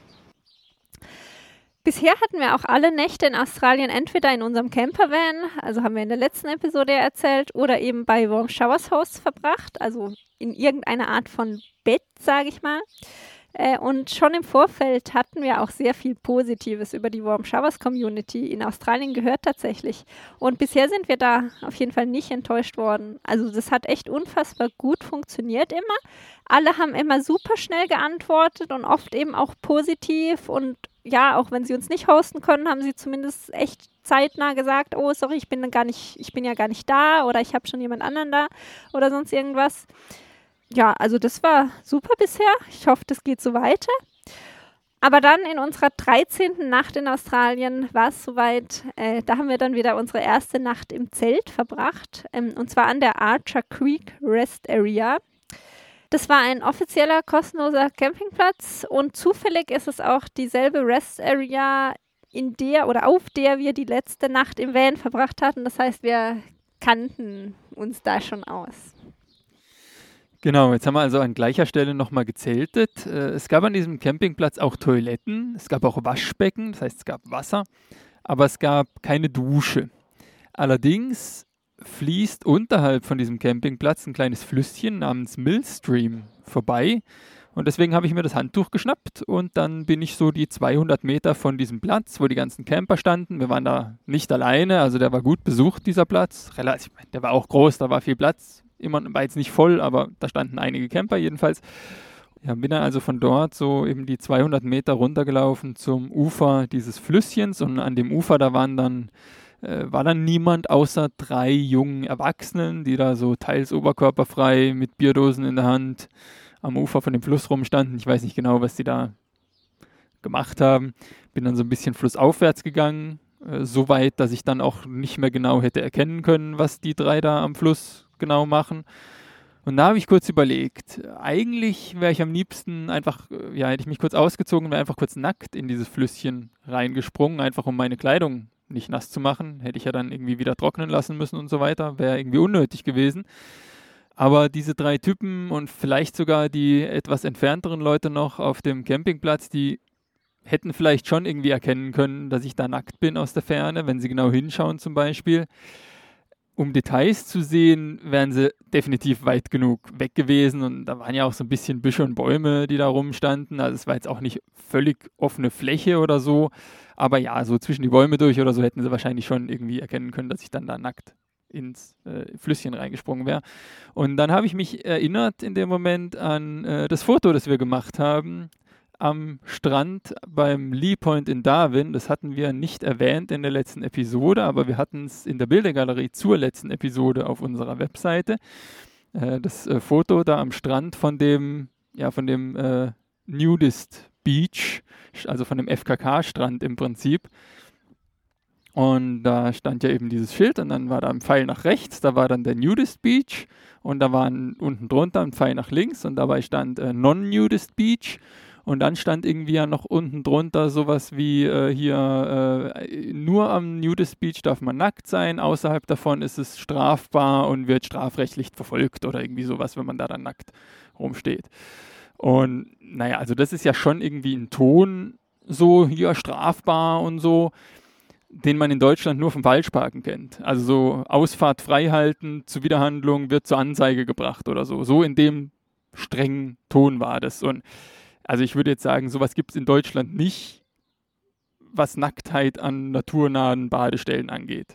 Bisher hatten wir auch alle Nächte in Australien entweder in unserem Campervan, also haben wir in der letzten Episode ja erzählt, oder eben bei Warm Showers Hosts verbracht, also in irgendeiner Art von Bett, sage ich mal. Äh, und schon im Vorfeld hatten wir auch sehr viel Positives über die Warm Showers Community in Australien gehört tatsächlich. Und bisher sind wir da auf jeden Fall nicht enttäuscht worden. Also das hat echt unfassbar gut funktioniert immer. Alle haben immer super schnell geantwortet und oft eben auch positiv und ja, auch wenn sie uns nicht hosten können, haben sie zumindest echt zeitnah gesagt, oh, sorry, ich bin gar nicht, ich bin ja gar nicht da oder ich habe schon jemand anderen da oder sonst irgendwas. Ja, also das war super bisher. Ich hoffe, das geht so weiter. Aber dann in unserer dreizehnten Nacht in Australien war es soweit. Äh, da haben wir dann wieder unsere erste Nacht im Zelt verbracht. Ähm, und zwar an der Archer Creek Rest Area. Das war ein offizieller, kostenloser Campingplatz und zufällig ist es auch dieselbe Rest Area, in der oder auf der wir die letzte Nacht im Van verbracht hatten. Das heißt, wir kannten uns da schon aus. Genau, jetzt haben wir also an gleicher Stelle nochmal gezeltet. Es gab an diesem Campingplatz auch Toiletten, es gab auch Waschbecken, das heißt, es gab Wasser, aber es gab keine Dusche. Allerdings fließt unterhalb von diesem Campingplatz ein kleines Flüsschen namens Millstream vorbei und deswegen habe ich mir das Handtuch geschnappt und dann bin ich so die zweihundert Meter von diesem Platz, wo die ganzen Camper standen, wir waren da nicht alleine, also der war gut besucht, dieser Platz, relativ, der war auch groß, da war viel Platz, immer, war jetzt nicht voll, aber da standen einige Camper jedenfalls. Ja, bin dann also von dort so eben die zweihundert Meter runtergelaufen zum Ufer dieses Flüsschens und an dem Ufer, da waren dann Äh, war dann niemand außer drei jungen Erwachsenen, die da so teils oberkörperfrei mit Bierdosen in der Hand am Ufer von dem Fluss rumstanden. Ich weiß nicht genau, was die da gemacht haben. Bin dann so ein bisschen flussaufwärts gegangen, äh, so weit, dass ich dann auch nicht mehr genau hätte erkennen können, was die drei da am Fluss genau machen. Und da habe ich kurz überlegt, eigentlich wäre ich am liebsten einfach, ja, hätte ich mich kurz ausgezogen, wäre einfach kurz nackt in dieses Flüsschen reingesprungen, einfach um meine Kleidung nicht nass zu machen. Hätte ich ja dann irgendwie wieder trocknen lassen müssen und so weiter. Wäre irgendwie unnötig gewesen. Aber diese drei Typen und vielleicht sogar die etwas entfernteren Leute noch auf dem Campingplatz, die hätten vielleicht schon irgendwie erkennen können, dass ich da nackt bin aus der Ferne, wenn sie genau hinschauen zum Beispiel. Um Details zu sehen, wären sie definitiv weit genug weg gewesen und da waren ja auch so ein bisschen Büsche und Bäume, die da rumstanden. Also es war jetzt auch nicht völlig offene Fläche oder so, aber ja, so zwischen die Bäume durch oder so hätten sie wahrscheinlich schon irgendwie erkennen können, dass ich dann da nackt ins äh, Flüsschen reingesprungen wäre. Und dann habe ich mich erinnert in dem Moment an äh, das Foto, das wir gemacht haben am Strand beim Lee Point in Darwin. Das hatten wir nicht erwähnt in der letzten Episode, aber wir hatten es in der Bildergalerie zur letzten Episode auf unserer Webseite. Äh, das äh, Foto da am Strand von dem, ja, von dem äh, Nudist Beach, also von dem F K K-Strand im Prinzip. Und da stand ja eben dieses Schild und dann war da ein Pfeil nach rechts, da war dann der Nudist Beach und da war ein, unten drunter ein Pfeil nach links und dabei stand äh, Non-Nudist Beach und dann stand irgendwie ja noch unten drunter sowas wie äh, hier, äh, nur am Nudist Beach darf man nackt sein, außerhalb davon ist es strafbar und wird strafrechtlich verfolgt oder irgendwie sowas, wenn man da dann nackt rumsteht. Und naja, also das ist ja schon irgendwie ein Ton, so hier strafbar und so, den man in Deutschland nur vom Falschparken kennt. Also so Ausfahrt freihalten, Zuwiderhandlung wird zur Anzeige gebracht oder so. So in dem strengen Ton war das. Und also ich würde jetzt sagen, sowas gibt es in Deutschland nicht, was Nacktheit an naturnahen Badestellen angeht.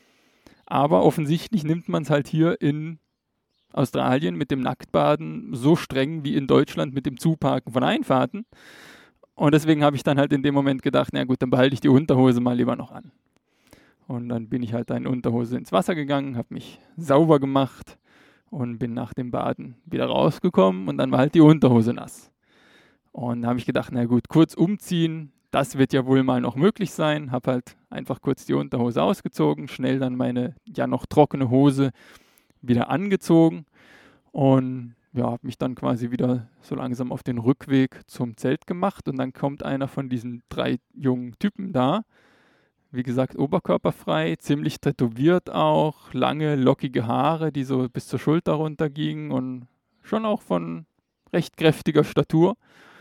Aber offensichtlich nimmt man es halt hier in Australien mit dem Nacktbaden so streng wie in Deutschland mit dem Zuparken von Einfahrten. Und deswegen habe ich dann halt in dem Moment gedacht, na gut, dann behalte ich die Unterhose mal lieber noch an. Und dann bin ich halt da in Unterhose ins Wasser gegangen, habe mich sauber gemacht und bin nach dem Baden wieder rausgekommen und dann war halt die Unterhose nass. Und da habe ich gedacht, na gut, kurz umziehen, das wird ja wohl mal noch möglich sein. Habe halt einfach kurz die Unterhose ausgezogen, schnell dann meine ja noch trockene Hose wieder angezogen und ja, habe mich dann quasi wieder so langsam auf den Rückweg zum Zelt gemacht und dann kommt einer von diesen drei jungen Typen da. Wie gesagt, oberkörperfrei, ziemlich tätowiert auch, lange, lockige Haare, die so bis zur Schulter runtergingen und schon auch von recht kräftiger Statur.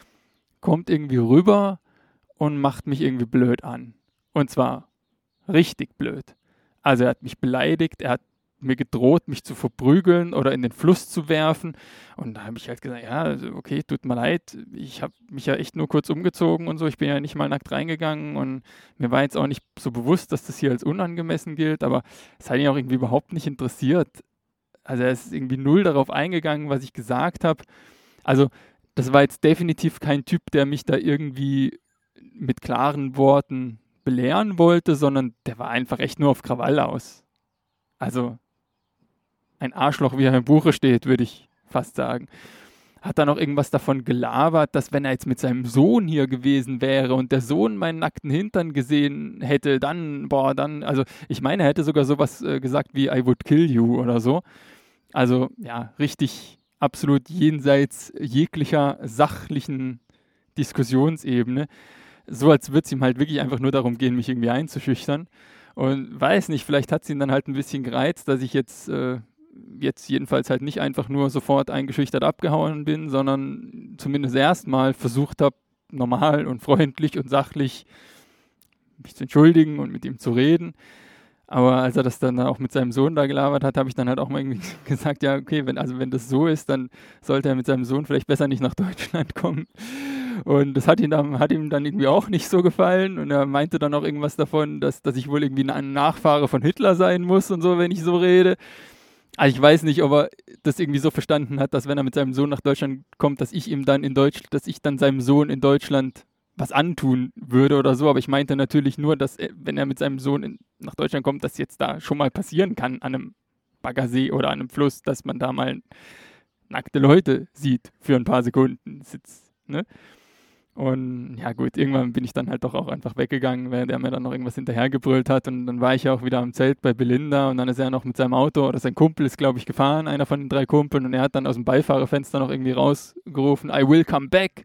Kommt irgendwie rüber und macht mich irgendwie blöd an. Und zwar richtig blöd. Also er hat mich beleidigt, er hat mir gedroht, mich zu verprügeln oder in den Fluss zu werfen. Und da habe ich halt gesagt, ja, okay, tut mir leid, ich habe mich ja echt nur kurz umgezogen und so, ich bin ja nicht mal nackt reingegangen und mir war jetzt auch nicht so bewusst, dass das hier als unangemessen gilt, aber es hat ihn auch irgendwie überhaupt nicht interessiert. Also er ist irgendwie null darauf eingegangen, was ich gesagt habe. Also das war jetzt definitiv kein Typ, der mich da irgendwie mit klaren Worten belehren wollte, sondern der war einfach echt nur auf Krawall aus. Also ein Arschloch, wie er im Buche steht, würde ich fast sagen. Hat dann noch irgendwas davon gelabert, dass wenn er jetzt mit seinem Sohn hier gewesen wäre und der Sohn meinen nackten Hintern gesehen hätte, dann, boah, dann, also ich meine, er hätte sogar sowas äh, gesagt wie I would kill you oder so. Also ja, richtig absolut jenseits jeglicher sachlichen Diskussionsebene. So als würde es ihm halt wirklich einfach nur darum gehen, mich irgendwie einzuschüchtern. Und weiß nicht, vielleicht hat es ihn dann halt ein bisschen gereizt, dass ich jetzt, äh, jetzt jedenfalls halt nicht einfach nur sofort eingeschüchtert abgehauen bin, sondern zumindest erstmal versucht habe, normal und freundlich und sachlich mich zu entschuldigen und mit ihm zu reden. Aber als er das dann auch mit seinem Sohn da gelabert hat, habe ich dann halt auch mal irgendwie gesagt, ja okay, wenn, also wenn das so ist, dann sollte er mit seinem Sohn vielleicht besser nicht nach Deutschland kommen. Und das hat, ihn dann, hat ihm dann irgendwie auch nicht so gefallen. Und er meinte dann auch irgendwas davon, dass, dass ich wohl irgendwie ein Nachfahre von Hitler sein muss und so, wenn ich so rede. Also ich weiß nicht, ob er das irgendwie so verstanden hat, dass wenn er mit seinem Sohn nach Deutschland kommt, dass ich ihm dann in Deutsch, dass ich dann seinem Sohn in Deutschland was antun würde oder so. Aber ich meinte natürlich nur, dass er, wenn er mit seinem Sohn in, nach Deutschland kommt, das jetzt da schon mal passieren kann an einem Baggersee oder an einem Fluss, dass man da mal nackte Leute sieht für ein paar Sekunden. Sitzt, ne? Und ja gut, irgendwann bin ich dann halt doch auch einfach weggegangen, weil der mir dann noch irgendwas hinterhergebrüllt hat und dann war ich ja auch wieder am Zelt bei Belinda und dann ist er noch mit seinem Auto, oder sein Kumpel ist glaube ich gefahren, einer von den drei Kumpeln, und er hat dann aus dem Beifahrerfenster noch irgendwie rausgerufen, I will come back.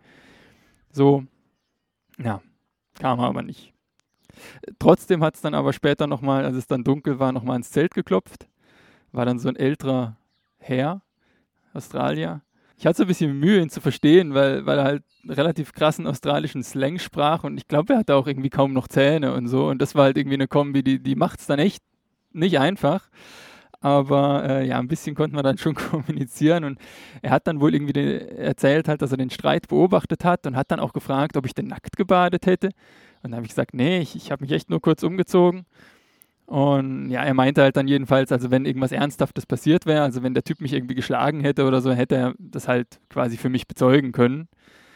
So, ja, kam aber nicht. Trotzdem hat es dann aber später nochmal, als es dann dunkel war, nochmal ins Zelt geklopft. War dann so ein älterer Herr, Australier. Ich hatte so ein bisschen Mühe, ihn zu verstehen, weil, weil er halt relativ krassen australischen Slang sprach und ich glaube, er hatte auch irgendwie kaum noch Zähne und so und das war halt irgendwie eine Kombi, die, die macht es dann echt nicht einfach, aber äh, ja, ein bisschen konnten wir dann schon kommunizieren und er hat dann wohl irgendwie den, erzählt halt, dass er den Streit beobachtet hat und hat dann auch gefragt, ob ich denn nackt gebadet hätte und dann habe ich gesagt, nee, ich, ich habe mich echt nur kurz umgezogen. Und ja, er meinte halt dann jedenfalls, also wenn irgendwas Ernsthaftes passiert wäre, also wenn der Typ mich irgendwie geschlagen hätte oder so, hätte er das halt quasi für mich bezeugen können.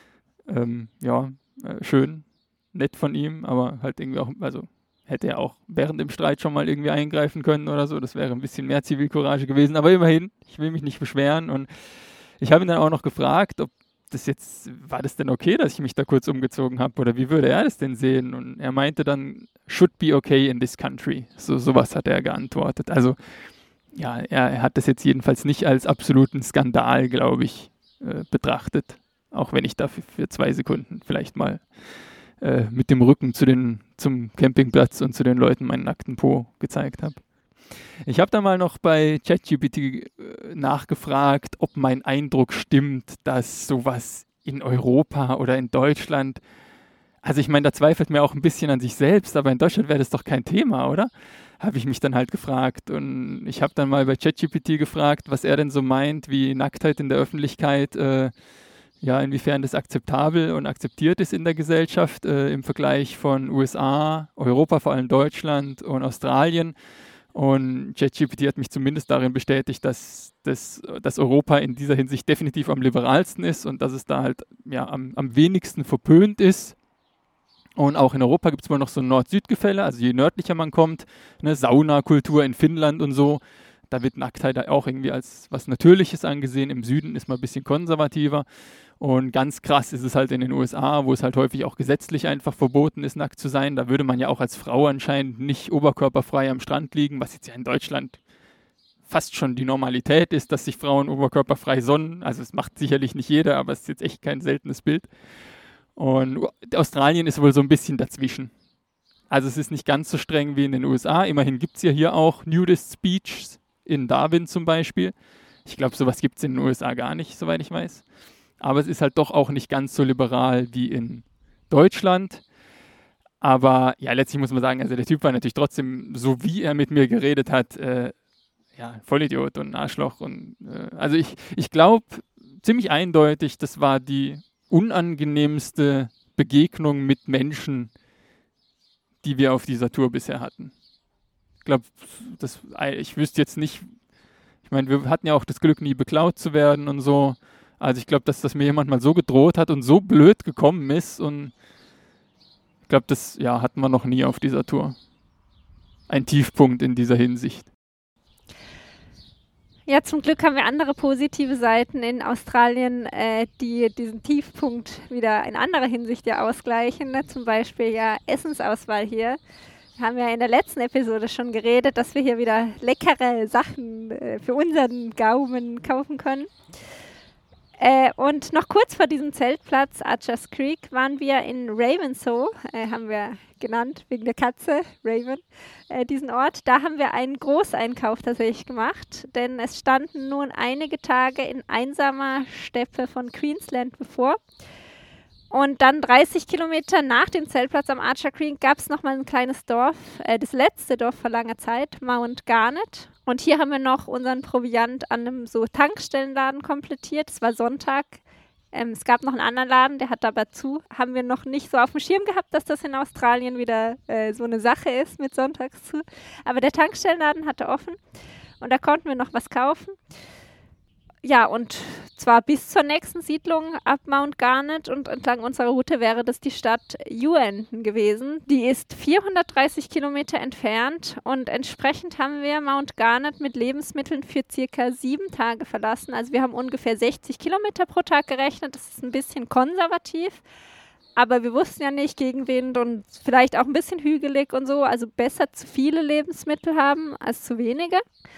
Ähm, ja, äh, schön, nett von ihm, aber halt irgendwie auch, also hätte er auch während dem Streit schon mal irgendwie eingreifen können oder so, das wäre ein bisschen mehr Zivilcourage gewesen, aber immerhin, ich will mich nicht beschweren und ich habe ihn dann auch noch gefragt, ob das jetzt, war das denn okay, dass ich mich da kurz umgezogen habe oder wie würde er das denn sehen? Und er meinte dann, should be okay in this country. So sowas hat er geantwortet. Also ja, er, er hat das jetzt jedenfalls nicht als absoluten Skandal, glaube ich, äh, betrachtet. Auch wenn ich da für, für zwei Sekunden vielleicht mal äh, mit dem Rücken zu den, zum Campingplatz und zu den Leuten meinen nackten Po gezeigt habe. Ich habe da mal noch bei ChatGPT äh, nachgefragt, ob mein Eindruck stimmt, dass sowas in Europa oder in Deutschland, also ich meine, da zweifelt mir auch ein bisschen an sich selbst, aber in Deutschland wäre das doch kein Thema, oder? Habe ich mich dann halt gefragt. Und ich habe dann mal bei ChatGPT gefragt, was er denn so meint, wie Nacktheit in der Öffentlichkeit, äh, ja, inwiefern das akzeptabel und akzeptiert ist in der Gesellschaft äh, im Vergleich von U S A, Europa, vor allem Deutschland und Australien. Und ChatGPT hat mich zumindest darin bestätigt, dass, das, dass Europa in dieser Hinsicht definitiv am liberalsten ist und dass es da halt ja, am, am wenigsten verpönt ist. Und auch in Europa gibt es wohl noch so ein Nord-Süd-Gefälle, also je nördlicher man kommt, eine Saunakultur in Finnland und so, da wird Nacktheit auch irgendwie als was Natürliches angesehen. Im Süden ist man ein bisschen konservativer. Und ganz krass ist es halt in den U S A, wo es halt häufig auch gesetzlich einfach verboten ist, nackt zu sein. Da würde man ja auch als Frau anscheinend nicht oberkörperfrei am Strand liegen, was jetzt ja in Deutschland fast schon die Normalität ist, dass sich Frauen oberkörperfrei sonnen. Also es macht sicherlich nicht jeder, aber es ist jetzt echt kein seltenes Bild. Und Australien ist wohl so ein bisschen dazwischen. Also es ist nicht ganz so streng wie in den U S A. Immerhin gibt es ja hier auch Nudist Beaches, in Darwin zum Beispiel. Ich glaube, sowas gibt es in den U S A gar nicht, soweit ich weiß. Aber es ist halt doch auch nicht ganz so liberal wie in Deutschland. Aber ja, letztlich muss man sagen, also der Typ war natürlich trotzdem, so wie er mit mir geredet hat, äh, ja, Vollidiot und Arschloch. Und, äh, also ich, ich glaube ziemlich eindeutig, das war die unangenehmste Begegnung mit Menschen, die wir auf dieser Tour bisher hatten. Ich glaube, ich wüsste jetzt nicht, ich meine, wir hatten ja auch das Glück, nie beklaut zu werden und so. Also ich glaube, dass das mir jemand mal so gedroht hat und so blöd gekommen ist und ich glaube, das ja, hatten wir noch nie auf dieser Tour. Ein Tiefpunkt in dieser Hinsicht. Ja, zum Glück haben wir andere positive Seiten in Australien, äh, die diesen Tiefpunkt wieder in anderer Hinsicht ja ausgleichen. Ne? Zum Beispiel ja Essensauswahl hier. Wir haben ja in der letzten Episode schon geredet, dass wir hier wieder leckere Sachen äh, für unseren Gaumen kaufen können. Äh, und noch kurz vor diesem Zeltplatz Archers Creek waren wir in Ravenshoe, äh, haben wir genannt wegen der Katze, Raven, äh, diesen Ort. Da haben wir einen Großeinkauf tatsächlich gemacht, denn es standen nun einige Tage in einsamer Steppe von Queensland bevor. Und dann dreißig Kilometer nach dem Zeltplatz am Archer Creek gab es nochmal ein kleines Dorf, äh, das letzte Dorf vor langer Zeit, Mount Garnet. Und hier haben wir noch unseren Proviant an einem so Tankstellenladen komplettiert. Es war Sonntag. Ähm, es gab noch einen anderen Laden, der hat aber zu. Haben wir noch nicht so auf dem Schirm gehabt, dass das in Australien wieder äh, so eine Sache ist mit Sonntags zu. Aber der Tankstellenladen hatte offen und da konnten wir noch was kaufen. Ja, und zwar bis zur nächsten Siedlung ab Mount Garnet und entlang unserer Route wäre das die Stadt Uanton gewesen. Die ist vierhundertdreißig Kilometer entfernt und entsprechend haben wir Mount Garnet mit Lebensmitteln für circa sieben Tage verlassen. Also wir haben ungefähr sechzig Kilometer pro Tag gerechnet. Das ist ein bisschen konservativ, aber wir wussten ja nicht, Gegenwind und vielleicht auch ein bisschen hügelig und so. Also besser zu viele Lebensmittel haben als zu wenige.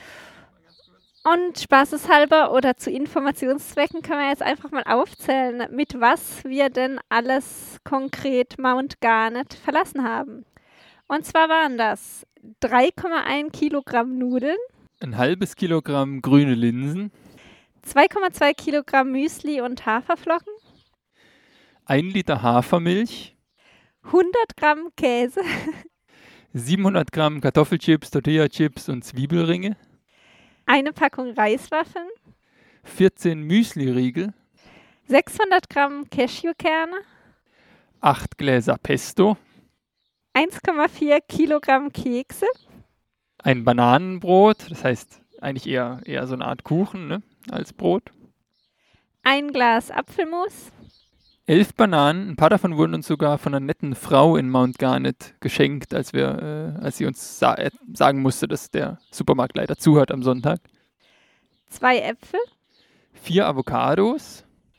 Und spaßeshalber oder zu Informationszwecken können wir jetzt einfach mal aufzählen, mit was wir denn alles konkret Mount Garnet verlassen haben. Und zwar waren das drei Komma eins Kilogramm Nudeln, ein halbes Kilogramm grüne Linsen, zwei Komma zwei Kilogramm Müsli und Haferflocken, ein Liter Hafermilch, hundert Gramm Käse, siebenhundert Gramm Kartoffelchips, Tortilla-Chips und Zwiebelringe, eine Packung Reiswaffeln, vierzehn Müsli-Riegel, sechshundert Gramm Cashewkerne, acht Gläser Pesto, eins Komma vier Kilogramm Kekse, ein Bananenbrot, das heißt eigentlich eher, eher so eine Art Kuchen, ne, als Brot, ein Glas Apfelmus, elf Bananen, ein paar davon wurden uns sogar von einer netten Frau in Mount Garnet geschenkt, als wir, äh, als sie uns sa- äh, sagen musste, dass der Supermarkt leider zuhört am Sonntag. zwei Äpfel, Vier Avocados,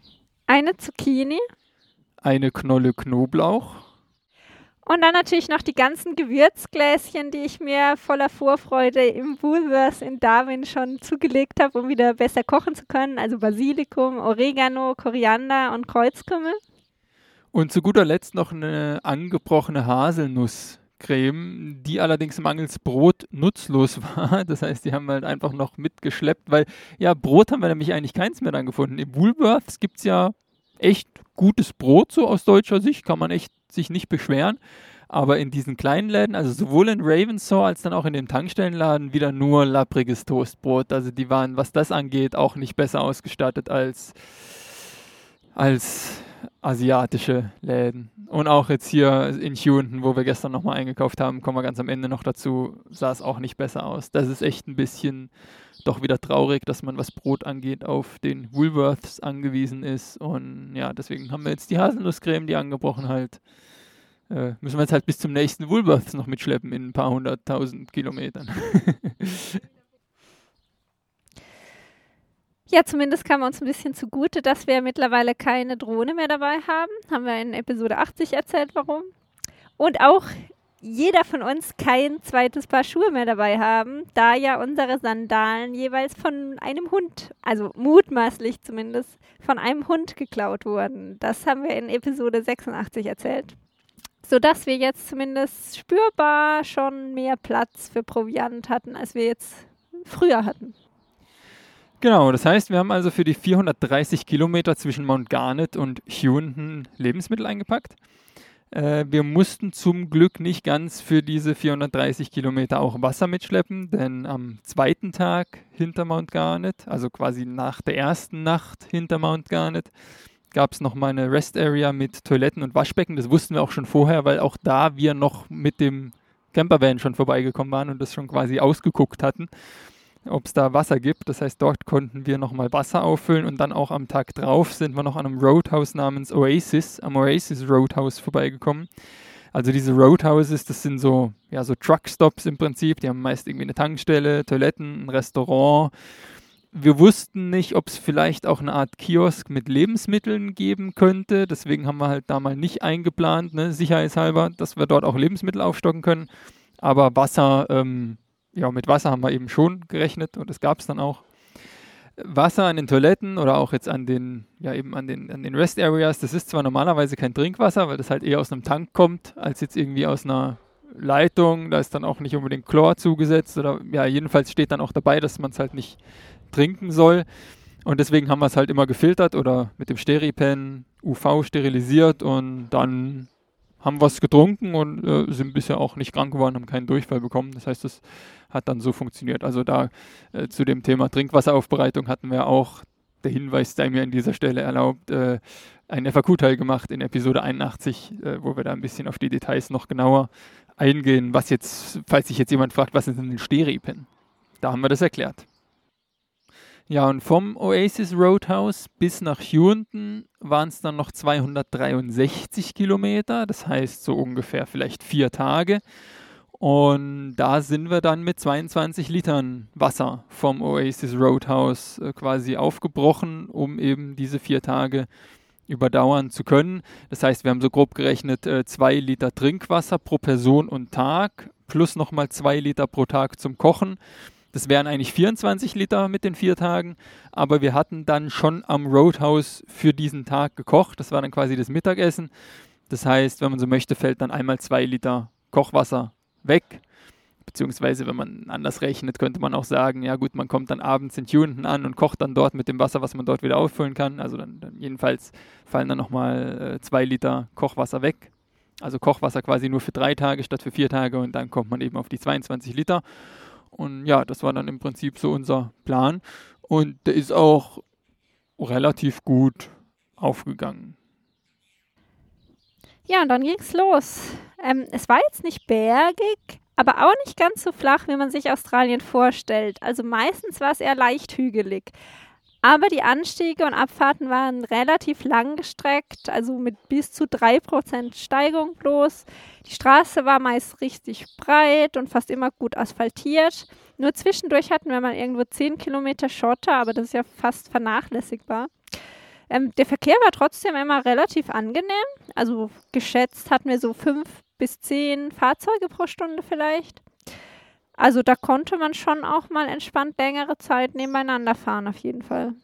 eine Zucchini. Eine Knolle Knoblauch. Und dann natürlich noch die ganzen Gewürzgläschen, die ich mir voller Vorfreude im Woolworths in Darwin schon zugelegt habe, um wieder besser kochen zu können. Also Basilikum, Oregano, Koriander und Kreuzkümmel. Und zu guter Letzt noch eine angebrochene Haselnusscreme, die allerdings mangels Brot nutzlos war. Das heißt, die haben wir halt einfach noch mitgeschleppt, weil ja, Brot haben wir nämlich eigentlich keins mehr dann gefunden. Im Woolworths gibt es ja echt gutes Brot, so aus deutscher Sicht, kann man echt sich nicht beschweren. Aber in diesen kleinen Läden, also sowohl in Ravensthorpe als dann auch in dem Tankstellenladen, wieder nur lappriges Toastbrot. Also die waren, was das angeht, auch nicht besser ausgestattet als, als asiatische Läden. Und auch jetzt hier in Hughenden, wo wir gestern nochmal eingekauft haben, kommen wir ganz am Ende noch dazu, sah es auch nicht besser aus. Das ist echt ein bisschen doch wieder traurig, dass man, was Brot angeht, auf den Woolworths angewiesen ist. Und ja, deswegen haben wir jetzt die Haselnusscreme, die angebrochen halt. Äh, müssen wir jetzt halt bis zum nächsten Woolworths noch mitschleppen in ein paar hunderttausend Kilometern. Ja, zumindest kam uns ein bisschen zugute, dass wir mittlerweile keine Drohne mehr dabei haben. Haben wir in Episode achtzig erzählt, warum. Und auch jeder von uns kein zweites Paar Schuhe mehr dabei haben, da ja unsere Sandalen jeweils von einem Hund, also mutmaßlich zumindest, von einem Hund geklaut wurden. Das haben wir in Episode sechsundachtzig erzählt. Sodass wir jetzt zumindest spürbar schon mehr Platz für Proviant hatten, als wir jetzt früher hatten. Genau, das heißt, wir haben also für die vierhundertdreißig Kilometer zwischen Mount Garnet und Hughenden Lebensmittel eingepackt. Äh, wir mussten zum Glück nicht ganz für diese vierhundertdreißig Kilometer auch Wasser mitschleppen, denn am zweiten Tag hinter Mount Garnet, also quasi nach der ersten Nacht hinter Mount Garnet, gab es nochmal eine Rest-Area mit Toiletten und Waschbecken. Das wussten wir auch schon vorher, weil auch da wir noch mit dem Campervan schon vorbeigekommen waren und das schon quasi ausgeguckt hatten, ob es da Wasser gibt. Das heißt, dort konnten wir nochmal Wasser auffüllen und dann auch am Tag drauf sind wir noch an einem Roadhouse namens Oasis, am Oasis Roadhouse vorbeigekommen. Also diese Roadhouses, das sind so, ja, so Truckstops im Prinzip. Die haben meist irgendwie eine Tankstelle, Toiletten, ein Restaurant. Wir wussten nicht, ob es vielleicht auch eine Art Kiosk mit Lebensmitteln geben könnte. Deswegen haben wir halt da mal nicht eingeplant, ne, sicherheitshalber, dass wir dort auch Lebensmittel aufstocken können. Aber Wasser, ähm, ja, mit Wasser haben wir eben schon gerechnet und das gab es dann auch. Wasser an den Toiletten oder auch jetzt an den, ja eben an den, an den Rest Areas, das ist zwar normalerweise kein Trinkwasser, weil das halt eher aus einem Tank kommt, als jetzt irgendwie aus einer Leitung. Da ist dann auch nicht unbedingt Chlor zugesetzt oder ja, jedenfalls steht dann auch dabei, dass man es halt nicht trinken soll. Und deswegen haben wir es halt immer gefiltert oder mit dem Steripen U V sterilisiert und dann haben wir es getrunken und äh, sind bisher auch nicht krank geworden, haben keinen Durchfall bekommen. Das heißt, das hat dann so funktioniert. Also da äh, zu dem Thema Trinkwasseraufbereitung hatten wir auch, der Hinweis sei mir an dieser Stelle erlaubt, äh, einen F A Q-Teil gemacht in Episode einundachtzig, äh, wo wir da ein bisschen auf die Details noch genauer eingehen, was jetzt, falls sich jetzt jemand fragt, was ist denn ein Steripen? Da haben wir das erklärt. Ja, und vom Oasis Roadhouse bis nach Hughenden waren es dann noch zweihundertdreiundsechzig Kilometer, das heißt so ungefähr vielleicht vier Tage. Und da sind wir dann mit zweiundzwanzig Litern Wasser vom Oasis Roadhouse äh, quasi aufgebrochen, um eben diese vier Tage überdauern zu können. Das heißt, wir haben so grob gerechnet äh, zwei Liter Trinkwasser pro Person und Tag, plus nochmal zwei Liter pro Tag zum Kochen. Das wären eigentlich vierundzwanzig Liter mit den vier Tagen, aber wir hatten dann schon am Roadhouse für diesen Tag gekocht. Das war dann quasi das Mittagessen. Das heißt, wenn man so möchte, fällt dann einmal zwei Liter Kochwasser weg. Beziehungsweise, wenn man anders rechnet, könnte man auch sagen, ja gut, man kommt dann abends in Hughenden an und kocht dann dort mit dem Wasser, was man dort wieder auffüllen kann. Also dann, dann jedenfalls fallen dann nochmal äh, zwei Liter Kochwasser weg. Also Kochwasser quasi nur für drei Tage statt für vier Tage und dann kommt man eben auf die zweiundzwanzig Liter. Und ja, das war dann im Prinzip so unser Plan. Und der ist auch relativ gut aufgegangen. Ja, und dann ging's los. Ähm, es war jetzt nicht bergig, aber auch nicht ganz so flach, wie man sich Australien vorstellt. Also meistens war es eher leicht hügelig. Aber die Anstiege und Abfahrten waren relativ lang gestreckt, also mit bis zu drei Prozent Steigung bloß. Die Straße war meist richtig breit und fast immer gut asphaltiert. Nur zwischendurch hatten wir mal irgendwo zehn Kilometer Schotter, aber das ist ja fast vernachlässigbar. Ähm, der Verkehr war trotzdem immer relativ angenehm. Also geschätzt hatten wir so fünf bis zehn Fahrzeuge pro Stunde vielleicht. Also da konnte man schon auch mal entspannt längere Zeit nebeneinander fahren, auf jeden Fall.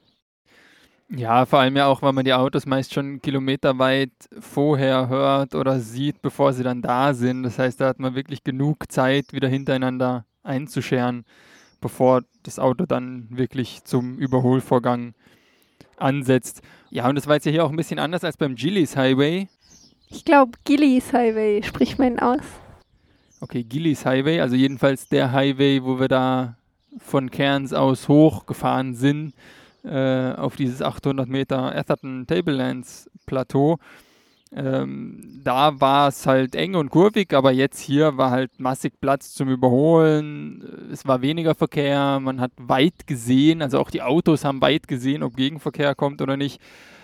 Ja, vor allem ja auch, weil man die Autos meist schon kilometerweit vorher hört oder sieht, bevor sie dann da sind. Das heißt, da hat man wirklich genug Zeit, wieder hintereinander einzuscheren, bevor das Auto dann wirklich zum Überholvorgang ansetzt. Ja, und das war jetzt ja hier auch ein bisschen anders als beim Gillies Highway. Ich glaube, Gillies Highway spricht man aus. Okay, Gillies Highway, also jedenfalls der Highway, wo wir da von Cairns aus hochgefahren sind, äh, auf dieses achthundert Meter Atherton Tablelands Plateau. Ähm, da war es halt eng und kurvig, aber jetzt hier war halt massig Platz zum Überholen. Es war weniger Verkehr, man hat weit gesehen, also auch die Autos haben weit gesehen, ob Gegenverkehr kommt oder nicht.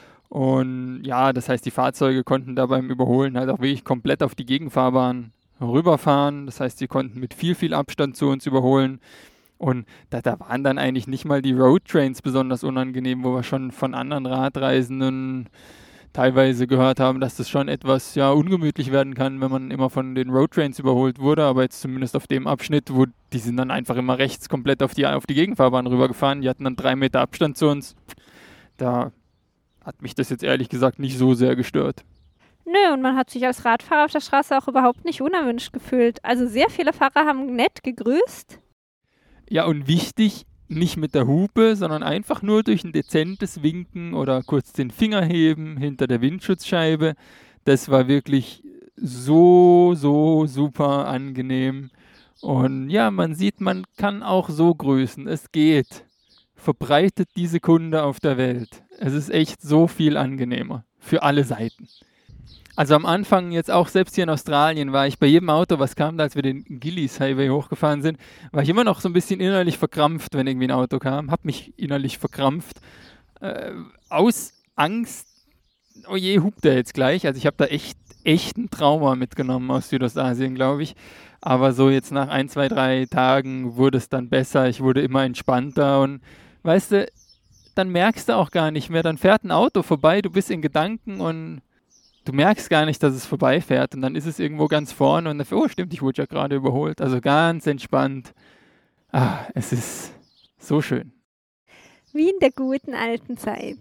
Und ja, das heißt, die Fahrzeuge konnten da beim Überholen halt auch wirklich komplett auf die Gegenfahrbahn rüberfahren. Das heißt, sie konnten mit viel, viel Abstand zu uns überholen. Und da, da waren dann eigentlich nicht mal die Roadtrains besonders unangenehm, wo wir schon von anderen Radreisenden teilweise gehört haben, dass das schon etwas ja ungemütlich werden kann, wenn man immer von den Roadtrains überholt wurde. Aber jetzt zumindest auf dem Abschnitt, wo die sind dann einfach immer rechts komplett auf die, auf die Gegenfahrbahn rübergefahren. Die hatten dann drei Meter Abstand zu uns. Da hat mich das jetzt ehrlich gesagt nicht so sehr gestört. Nö, und man hat sich als Radfahrer auf der Straße auch überhaupt nicht unerwünscht gefühlt. Also sehr viele Fahrer haben nett gegrüßt. Ja, und wichtig, nicht mit der Hupe, sondern einfach nur durch ein dezentes Winken oder kurz den Finger heben hinter der Windschutzscheibe. Das war wirklich so, so super angenehm. Und ja, man sieht, man kann auch so grüßen. Es geht. Verbreitet diese Kunde auf der Welt. Es ist echt so viel angenehmer für alle Seiten. Also am Anfang jetzt auch, selbst hier in Australien, war ich bei jedem Auto, was kam da, als wir den Gillies Highway hochgefahren sind, war ich immer noch so ein bisschen innerlich verkrampft, wenn irgendwie ein Auto kam. Hab mich innerlich verkrampft. Äh, aus Angst, oh je, hupt der jetzt gleich. Also ich habe da echt, echt ein Trauma mitgenommen aus Südostasien, glaube ich. Aber so jetzt nach ein, zwei, drei Tagen wurde es dann besser. Ich wurde immer entspannter und weißt du, dann merkst du auch gar nicht mehr. Dann fährt ein Auto vorbei, du bist in Gedanken und du merkst gar nicht, dass es vorbeifährt und dann ist es irgendwo ganz vorne und dann, oh stimmt, ich wurde ja gerade überholt. Also ganz entspannt. Ah, es ist so schön. Wie in der guten alten Zeit.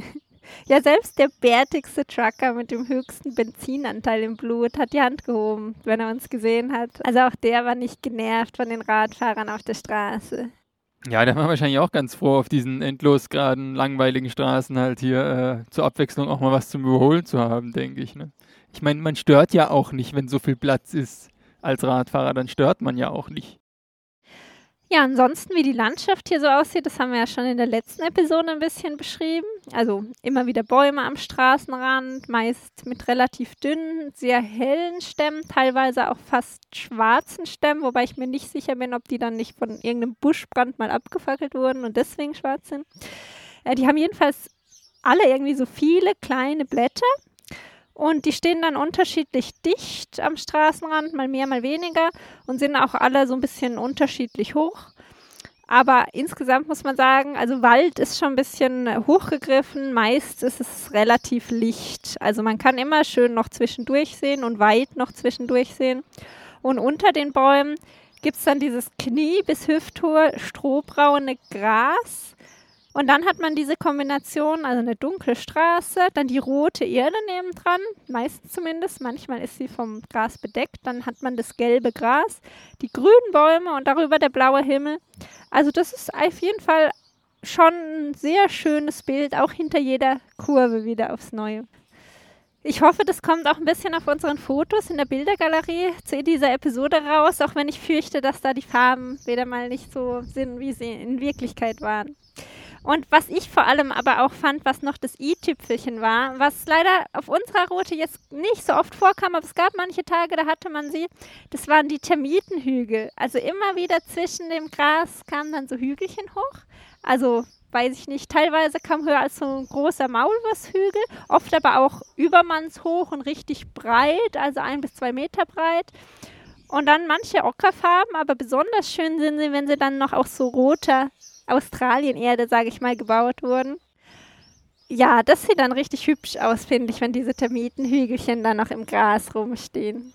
Ja, selbst der bärtigste Trucker mit dem höchsten Benzinanteil im Blut hat die Hand gehoben, wenn er uns gesehen hat. Also auch der war nicht genervt von den Radfahrern auf der Straße. Ja, der war wahrscheinlich auch ganz froh, auf diesen endlos geraden, langweiligen Straßen halt hier äh, zur Abwechslung auch mal was zum Überholen zu haben, denke ich. Ne? Ich meine, man stört ja auch nicht, wenn so viel Platz ist als Radfahrer, dann stört man ja auch nicht. Ja, ansonsten, wie die Landschaft hier so aussieht, das haben wir ja schon in der letzten Episode ein bisschen beschrieben. Also immer wieder Bäume am Straßenrand, meist mit relativ dünnen, sehr hellen Stämmen, teilweise auch fast schwarzen Stämmen, wobei ich mir nicht sicher bin, ob die dann nicht von irgendeinem Buschbrand mal abgefackelt wurden und deswegen schwarz sind. Äh, die haben jedenfalls alle irgendwie so viele kleine Blätter. Und die stehen dann unterschiedlich dicht am Straßenrand, mal mehr, mal weniger und sind auch alle so ein bisschen unterschiedlich hoch. Aber insgesamt muss man sagen, also Wald ist schon ein bisschen hochgegriffen, meist ist es relativ licht. Also man kann immer schön noch zwischendurch sehen und weit noch zwischendurch sehen. Und unter den Bäumen gibt es dann dieses Knie- bis hüfthohe strohbraune Gras. Und dann hat man diese Kombination, also eine dunkle Straße, dann die rote Erde nebendran, meistens zumindest, manchmal ist sie vom Gras bedeckt, dann hat man das gelbe Gras, die grünen Bäume und darüber der blaue Himmel. Also das ist auf jeden Fall schon ein sehr schönes Bild, auch hinter jeder Kurve wieder aufs Neue. Ich hoffe, das kommt auch ein bisschen auf unseren Fotos in der Bildergalerie zu dieser Episode raus, auch wenn ich fürchte, dass da die Farben wieder mal nicht so sind, wie sie in Wirklichkeit waren. Und was ich vor allem aber auch fand, was noch das i-Tüpfelchen war, was leider auf unserer Route jetzt nicht so oft vorkam, aber es gab manche Tage, da hatte man sie, das waren die Termitenhügel. Also immer wieder zwischen dem Gras kamen dann so Hügelchen hoch. Also, weiß ich nicht, teilweise kaum höher als so ein großer Maulwurfshügel, oft aber auch übermannshoch und richtig breit, also ein bis zwei Meter breit. Und dann manche Ockerfarben, aber besonders schön sind sie, wenn sie dann noch aus so roter Australienerde, sage ich mal, gebaut wurden. Ja, das sieht dann richtig hübsch aus, finde ich, wenn diese Termitenhügelchen dann noch im Gras rumstehen.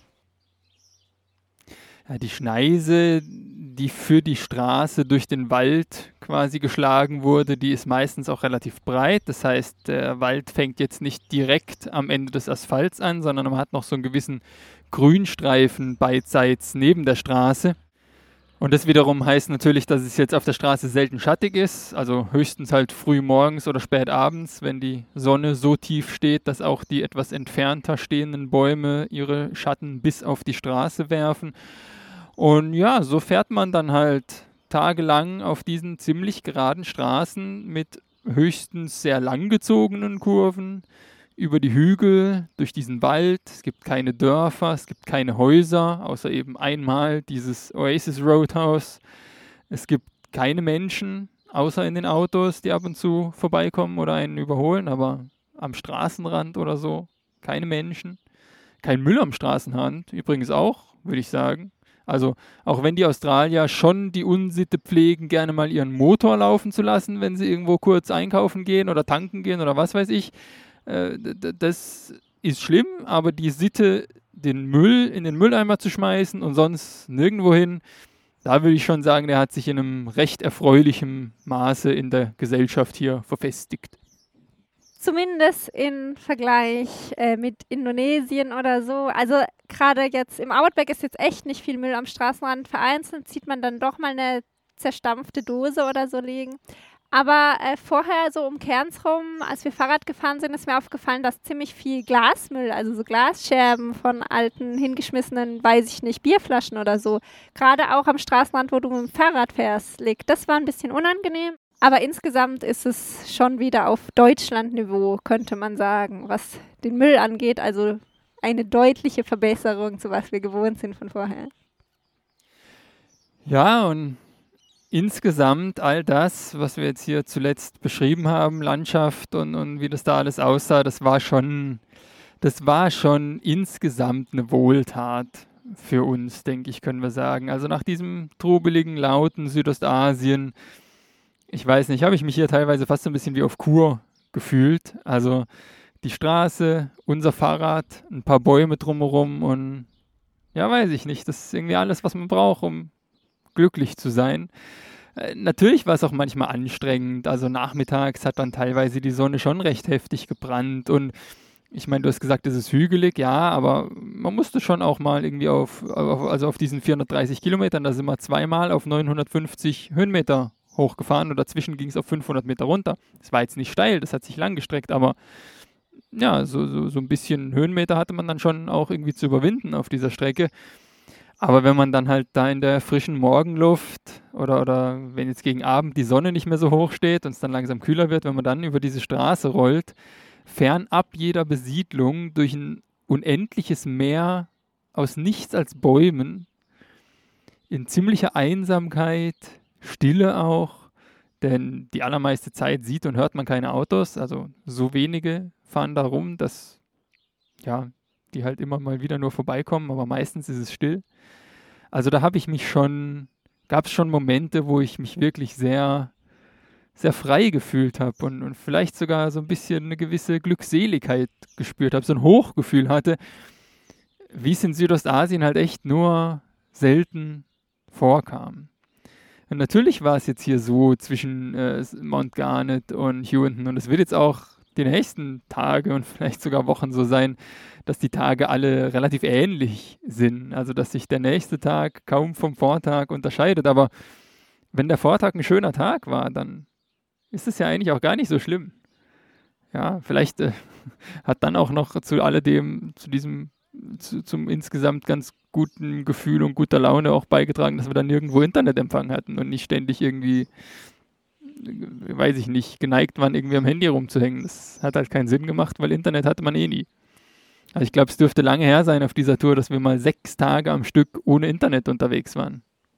Ja, die Schneise, die für die Straße durch den Wald quasi geschlagen wurde, die ist meistens auch relativ breit. Das heißt, der Wald fängt jetzt nicht direkt am Ende des Asphalts an, sondern man hat noch so einen gewissen Grünstreifen beidseits neben der Straße. Und das wiederum heißt natürlich, dass es jetzt auf der Straße selten schattig ist, also höchstens halt früh morgens oder spät abends, wenn die Sonne so tief steht, dass auch die etwas entfernter stehenden Bäume ihre Schatten bis auf die Straße werfen. Und ja, so fährt man dann halt tagelang auf diesen ziemlich geraden Straßen mit höchstens sehr langgezogenen Kurven über die Hügel, durch diesen Wald. Es gibt keine Dörfer, es gibt keine Häuser, außer eben einmal dieses Oasis Roadhouse. Es gibt keine Menschen, außer in den Autos, die ab und zu vorbeikommen oder einen überholen, aber am Straßenrand oder so keine Menschen. Kein Müll am Straßenrand, übrigens auch, würde ich sagen. Also auch wenn die Australier schon die Unsitte pflegen, gerne mal ihren Motor laufen zu lassen, wenn sie irgendwo kurz einkaufen gehen oder tanken gehen oder was weiß ich, äh, das ist schlimm, aber die Sitte, den Müll in den Mülleimer zu schmeißen und sonst nirgendwo hin, da würde ich schon sagen, der hat sich in einem recht erfreulichen Maße in der Gesellschaft hier verfestigt. Zumindest im Vergleich äh, mit Indonesien oder so. Also gerade jetzt im Outback ist jetzt echt nicht viel Müll am Straßenrand. Vereinzelt sieht man dann doch mal eine zerstampfte Dose oder so liegen. Aber äh, vorher so um Cairns rum, als wir Fahrrad gefahren sind, ist mir aufgefallen, dass ziemlich viel Glasmüll, also so Glasscherben von alten, hingeschmissenen, weiß ich nicht, Bierflaschen oder so, gerade auch am Straßenrand, wo du mit dem Fahrrad fährst, liegt. Das war ein bisschen unangenehm. Aber insgesamt ist es schon wieder auf Deutschland-Niveau, könnte man sagen, was den Müll angeht. Also eine deutliche Verbesserung zu was wir gewohnt sind von vorher. Ja, und insgesamt all das, was wir jetzt hier zuletzt beschrieben haben, Landschaft und, und wie das da alles aussah, das war schon, das war schon insgesamt eine Wohltat für uns, denke ich, können wir sagen. Also nach diesem trubeligen, lauten Südostasien, ich weiß nicht, habe ich mich hier teilweise fast so ein bisschen wie auf Kur gefühlt. Also die Straße, unser Fahrrad, ein paar Bäume drumherum und ja, weiß ich nicht, das ist irgendwie alles, was man braucht, um glücklich zu sein. Äh, natürlich war es auch manchmal anstrengend, also nachmittags hat dann teilweise die Sonne schon recht heftig gebrannt und ich meine, du hast gesagt, es ist hügelig, ja, aber man musste schon auch mal irgendwie auf, auf also auf diesen vierhundertdreißig Kilometern, da sind wir zweimal auf neunhundertfünfzig Höhenmeter hochgefahren und dazwischen ging es auf fünfhundert Meter runter. Das war jetzt nicht steil, das hat sich lang gestreckt, aber ja, so, so, so ein bisschen Höhenmeter hatte man dann schon auch irgendwie zu überwinden auf dieser Strecke. Aber wenn man dann halt da in der frischen Morgenluft oder, oder wenn jetzt gegen Abend die Sonne nicht mehr so hoch steht und es dann langsam kühler wird, wenn man dann über diese Straße rollt, fernab jeder Besiedlung durch ein unendliches Meer aus nichts als Bäumen, in ziemlicher Einsamkeit, Stille auch, denn die allermeiste Zeit sieht und hört man keine Autos, also so wenige fahren da rum, dass ja, die halt immer mal wieder nur vorbeikommen, aber meistens ist es still. Also da habe ich mich schon, gab es schon Momente, wo ich mich wirklich sehr, sehr frei gefühlt habe und, und vielleicht sogar so ein bisschen eine gewisse Glückseligkeit gespürt habe, so ein Hochgefühl hatte, wie es in Südostasien halt echt nur selten vorkam. Und natürlich war es jetzt hier so zwischen äh, Mount Garnet und Huonton und es wird jetzt auch die nächsten Tage und vielleicht sogar Wochen so sein, dass die Tage alle relativ ähnlich sind. Also dass sich der nächste Tag kaum vom Vortag unterscheidet. Aber wenn der Vortag ein schöner Tag war, dann ist es ja eigentlich auch gar nicht so schlimm. Ja, vielleicht äh, hat dann auch noch zu alledem, zu diesem, zu, zum insgesamt ganz guten Gefühl und guter Laune auch beigetragen, dass wir dann nirgendwo Internetempfang hatten und nicht ständig irgendwie, weiß ich nicht, geneigt waren, irgendwie am Handy rumzuhängen. Das hat halt keinen Sinn gemacht, weil Internet hatte man eh nie. Also ich glaube, es dürfte lange her sein auf dieser Tour, dass wir mal sechs Tage am Stück ohne Internet unterwegs waren.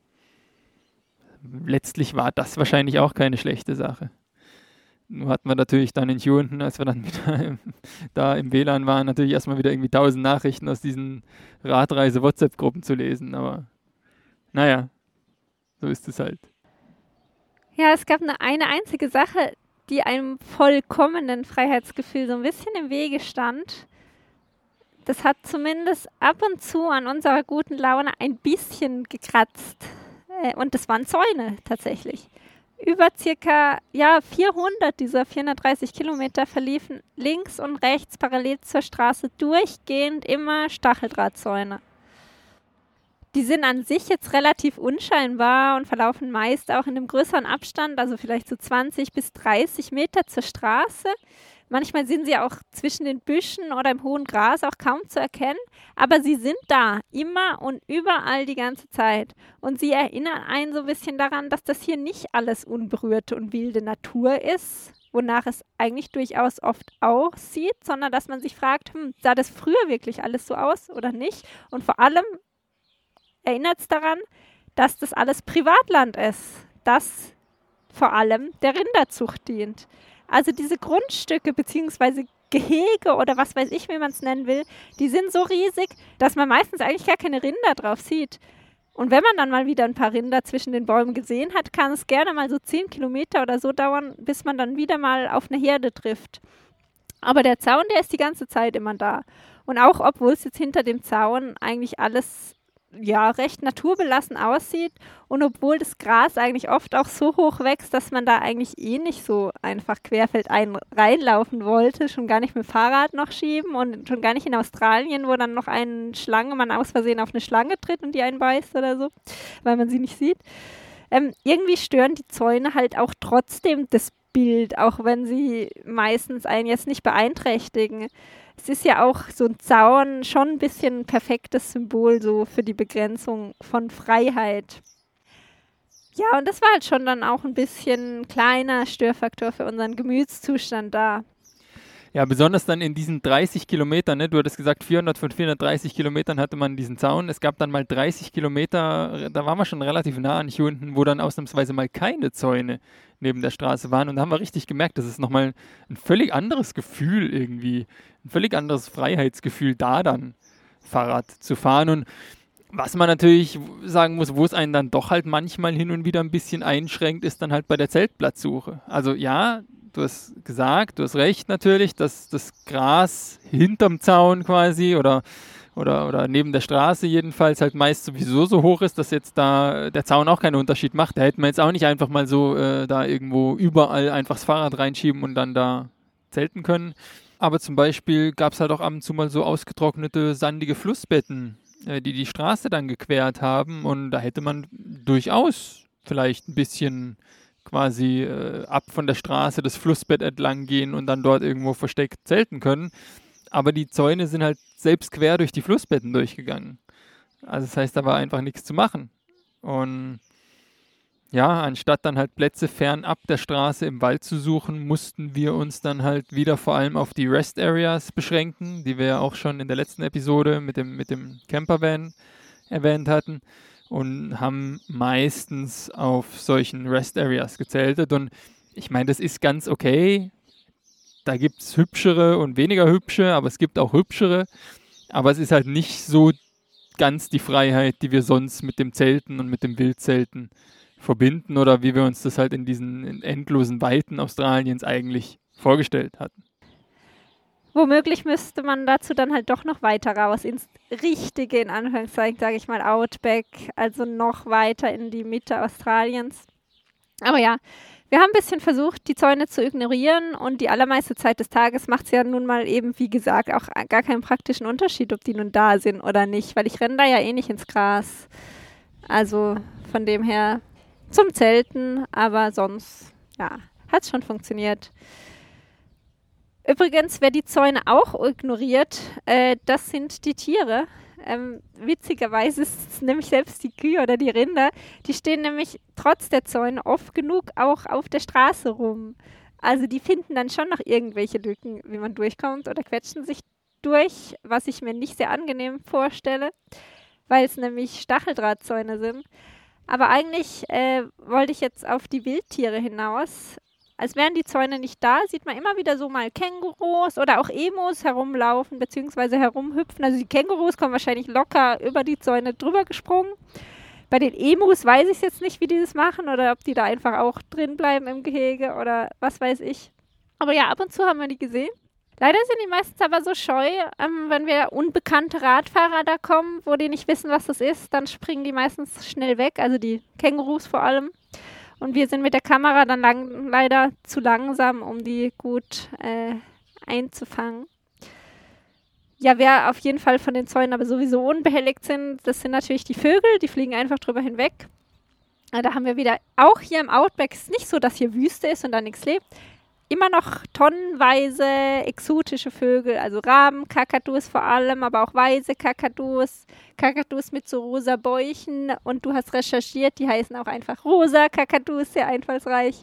Letztlich war das wahrscheinlich auch keine schlechte Sache. Nur hatten wir natürlich dann in Huonton, als wir dann wieder im, da im W L A N waren, natürlich erstmal wieder irgendwie tausend Nachrichten aus diesen Radreise-WhatsApp-Gruppen zu lesen. Aber naja, so ist es halt. Ja, es gab eine, eine einzige Sache, die einem vollkommenen Freiheitsgefühl so ein bisschen im Wege stand, das hat zumindest ab und zu an unserer guten Laune ein bisschen gekratzt. Äh, und das waren Zäune tatsächlich. Über circa ja, vierhundert dieser vierhundertdreißig Kilometer verliefen links und rechts parallel zur Straße durchgehend immer Stacheldrahtzäune. Die sind an sich jetzt relativ unscheinbar und verlaufen meist auch in einem größeren Abstand, also vielleicht so zwanzig bis dreißig Meter zur Straße. Manchmal sind sie auch zwischen den Büschen oder im hohen Gras auch kaum zu erkennen, aber sie sind da, immer und überall die ganze Zeit. Und sie erinnern einen so ein bisschen daran, dass das hier nicht alles unberührte und wilde Natur ist, wonach es eigentlich durchaus oft aussieht, sondern dass man sich fragt, hm, sah das früher wirklich alles so aus oder nicht? Und vor allem erinnert es daran, dass das alles Privatland ist, das vor allem der Rinderzucht dient. Also diese Grundstücke bzw. Gehege oder was weiß ich, wie man es nennen will, die sind so riesig, dass man meistens eigentlich gar keine Rinder drauf sieht. Und wenn man dann mal wieder ein paar Rinder zwischen den Bäumen gesehen hat, kann es gerne mal so zehn Kilometer oder so dauern, bis man dann wieder mal auf eine Herde trifft. Aber der Zaun, der ist die ganze Zeit immer da. Und auch obwohl es jetzt hinter dem Zaun eigentlich alles ja, recht naturbelassen aussieht und obwohl das Gras eigentlich oft auch so hoch wächst, dass man da eigentlich eh nicht so einfach querfeldein reinlaufen wollte, schon gar nicht mit dem Fahrrad noch schieben und schon gar nicht in Australien, wo dann noch eine Schlange, man aus Versehen auf eine Schlange tritt und die einen beißt oder so, weil man sie nicht sieht. Ähm, irgendwie stören die Zäune halt auch trotzdem das Bild, auch wenn sie meistens einen jetzt nicht beeinträchtigen. Es ist ja auch so ein Zaun schon ein bisschen ein perfektes Symbol so für die Begrenzung von Freiheit. Ja, und das war halt schon dann auch ein bisschen ein kleiner Störfaktor für unseren Gemütszustand da. Ja, besonders dann in diesen dreißig Kilometern, ne? Du hattest gesagt, vierhundert von vierhundertdreißig Kilometern hatte man diesen Zaun. Es gab dann mal dreißig Kilometer, da waren wir schon relativ nah an hier unten, wo dann ausnahmsweise mal keine Zäune neben der Straße waren. Und da haben wir richtig gemerkt, das ist nochmal ein völlig anderes Gefühl irgendwie, ein völlig anderes Freiheitsgefühl, da dann Fahrrad zu fahren. Und was man natürlich sagen muss, wo es einen dann doch halt manchmal hin und wieder ein bisschen einschränkt, ist dann halt bei der Zeltplatzsuche. Also ja, du hast gesagt, du hast recht natürlich, dass das Gras hinterm Zaun quasi oder, oder, oder neben der Straße jedenfalls halt meist sowieso so hoch ist, dass jetzt da der Zaun auch keinen Unterschied macht. Da hätten wir jetzt auch nicht einfach mal so äh, da irgendwo überall einfach das Fahrrad reinschieben und dann da zelten können. Aber zum Beispiel gab es halt auch ab und zu mal so ausgetrocknete, sandige Flussbetten, äh, die die Straße dann gequert haben. Und da hätte man durchaus vielleicht ein bisschen quasi äh, ab von der Straße das Flussbett entlang gehen und dann dort irgendwo versteckt zelten können. Aber die Zäune sind halt selbst quer durch die Flussbetten durchgegangen. Also das heißt, da war einfach nichts zu machen. Und ja, anstatt dann halt Plätze fernab der Straße im Wald zu suchen, mussten wir uns dann halt wieder vor allem auf die Rest Areas beschränken, die wir ja auch schon in der letzten Episode mit dem, mit dem Campervan erwähnt hatten. Und haben meistens auf solchen Rest Areas gezeltet. Und ich meine, das ist ganz okay. Da gibt es hübschere und weniger hübsche, aber es gibt auch hübschere. Aber es ist halt nicht so ganz die Freiheit, die wir sonst mit dem Zelten und mit dem Wildzelten verbinden oder wie wir uns das halt in diesen endlosen Weiten Australiens eigentlich vorgestellt hatten. Womöglich müsste man dazu dann halt doch noch weiter raus, ins richtige, in Anführungszeichen, sage ich mal, Outback, also noch weiter in die Mitte Australiens. Aber ja, wir haben ein bisschen versucht, die Zäune zu ignorieren und die allermeiste Zeit des Tages macht es ja nun mal eben, wie gesagt, auch gar keinen praktischen Unterschied, ob die nun da sind oder nicht, weil ich renne da ja eh nicht ins Gras. Also von dem her zum Zelten, aber sonst, ja, hat es schon funktioniert. Übrigens, wer die Zäune auch ignoriert, äh, das sind die Tiere. Ähm, witzigerweise ist es nämlich selbst die Kühe oder die Rinder, die stehen nämlich trotz der Zäune oft genug auch auf der Straße rum. Also die finden dann schon noch irgendwelche Lücken, wie man durchkommt oder quetschen sich durch, was ich mir nicht sehr angenehm vorstelle, weil es nämlich Stacheldrahtzäune sind. Aber eigentlich äh, wollte ich jetzt auf die Wildtiere hinaus. Als wären die Zäune nicht da, sieht man immer wieder so mal Kängurus oder auch Emus herumlaufen bzw. herumhüpfen. Also die Kängurus kommen wahrscheinlich locker über die Zäune drüber gesprungen. Bei den Emus weiß ich jetzt nicht, wie die das machen oder ob die da einfach auch drin bleiben im Gehege oder was weiß ich. Aber ja, ab und zu haben wir die gesehen. Leider sind die meistens aber so scheu, ähm, wenn wir unbekannte Radfahrer da kommen, wo die nicht wissen, was das ist, dann springen die meistens schnell weg, also die Kängurus vor allem. Und wir sind mit der Kamera dann lang, leider zu langsam, um die gut äh, einzufangen. Ja, wer auf jeden Fall von den Zäunen aber sowieso unbehelligt sind, das sind natürlich die Vögel, die fliegen einfach drüber hinweg. Äh, da haben wir wieder, auch hier im Outback, ist nicht so, dass hier Wüste ist und da nichts lebt. Immer noch tonnenweise exotische Vögel, also Raben, Kakadus vor allem, aber auch weiße Kakadus, Kakadus mit so rosa Bäuchen und du hast recherchiert, die heißen auch einfach rosa Kakadus, sehr einfallsreich.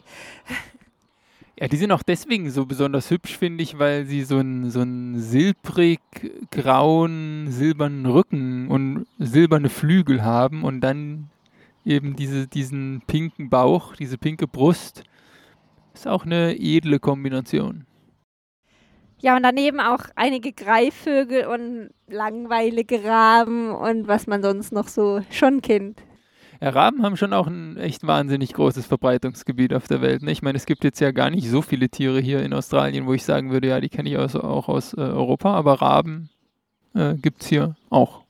Ja, die sind auch deswegen so besonders hübsch, finde ich, weil sie so einen so einen silbrig grauen, silbernen Rücken und silberne Flügel haben und dann eben diese, diesen pinken Bauch, diese pinke Brust. Ist auch eine edle Kombination. Ja, und daneben auch einige Greifvögel und langweilige Raben und was man sonst noch so schon kennt. Ja, Raben haben schon auch ein echt wahnsinnig großes Verbreitungsgebiet auf der Welt. Ne? Ich meine, es gibt jetzt ja gar nicht so viele Tiere hier in Australien, wo ich sagen würde, ja, die kenne ich aus, auch aus äh, Europa, aber Raben äh, gibt es hier auch.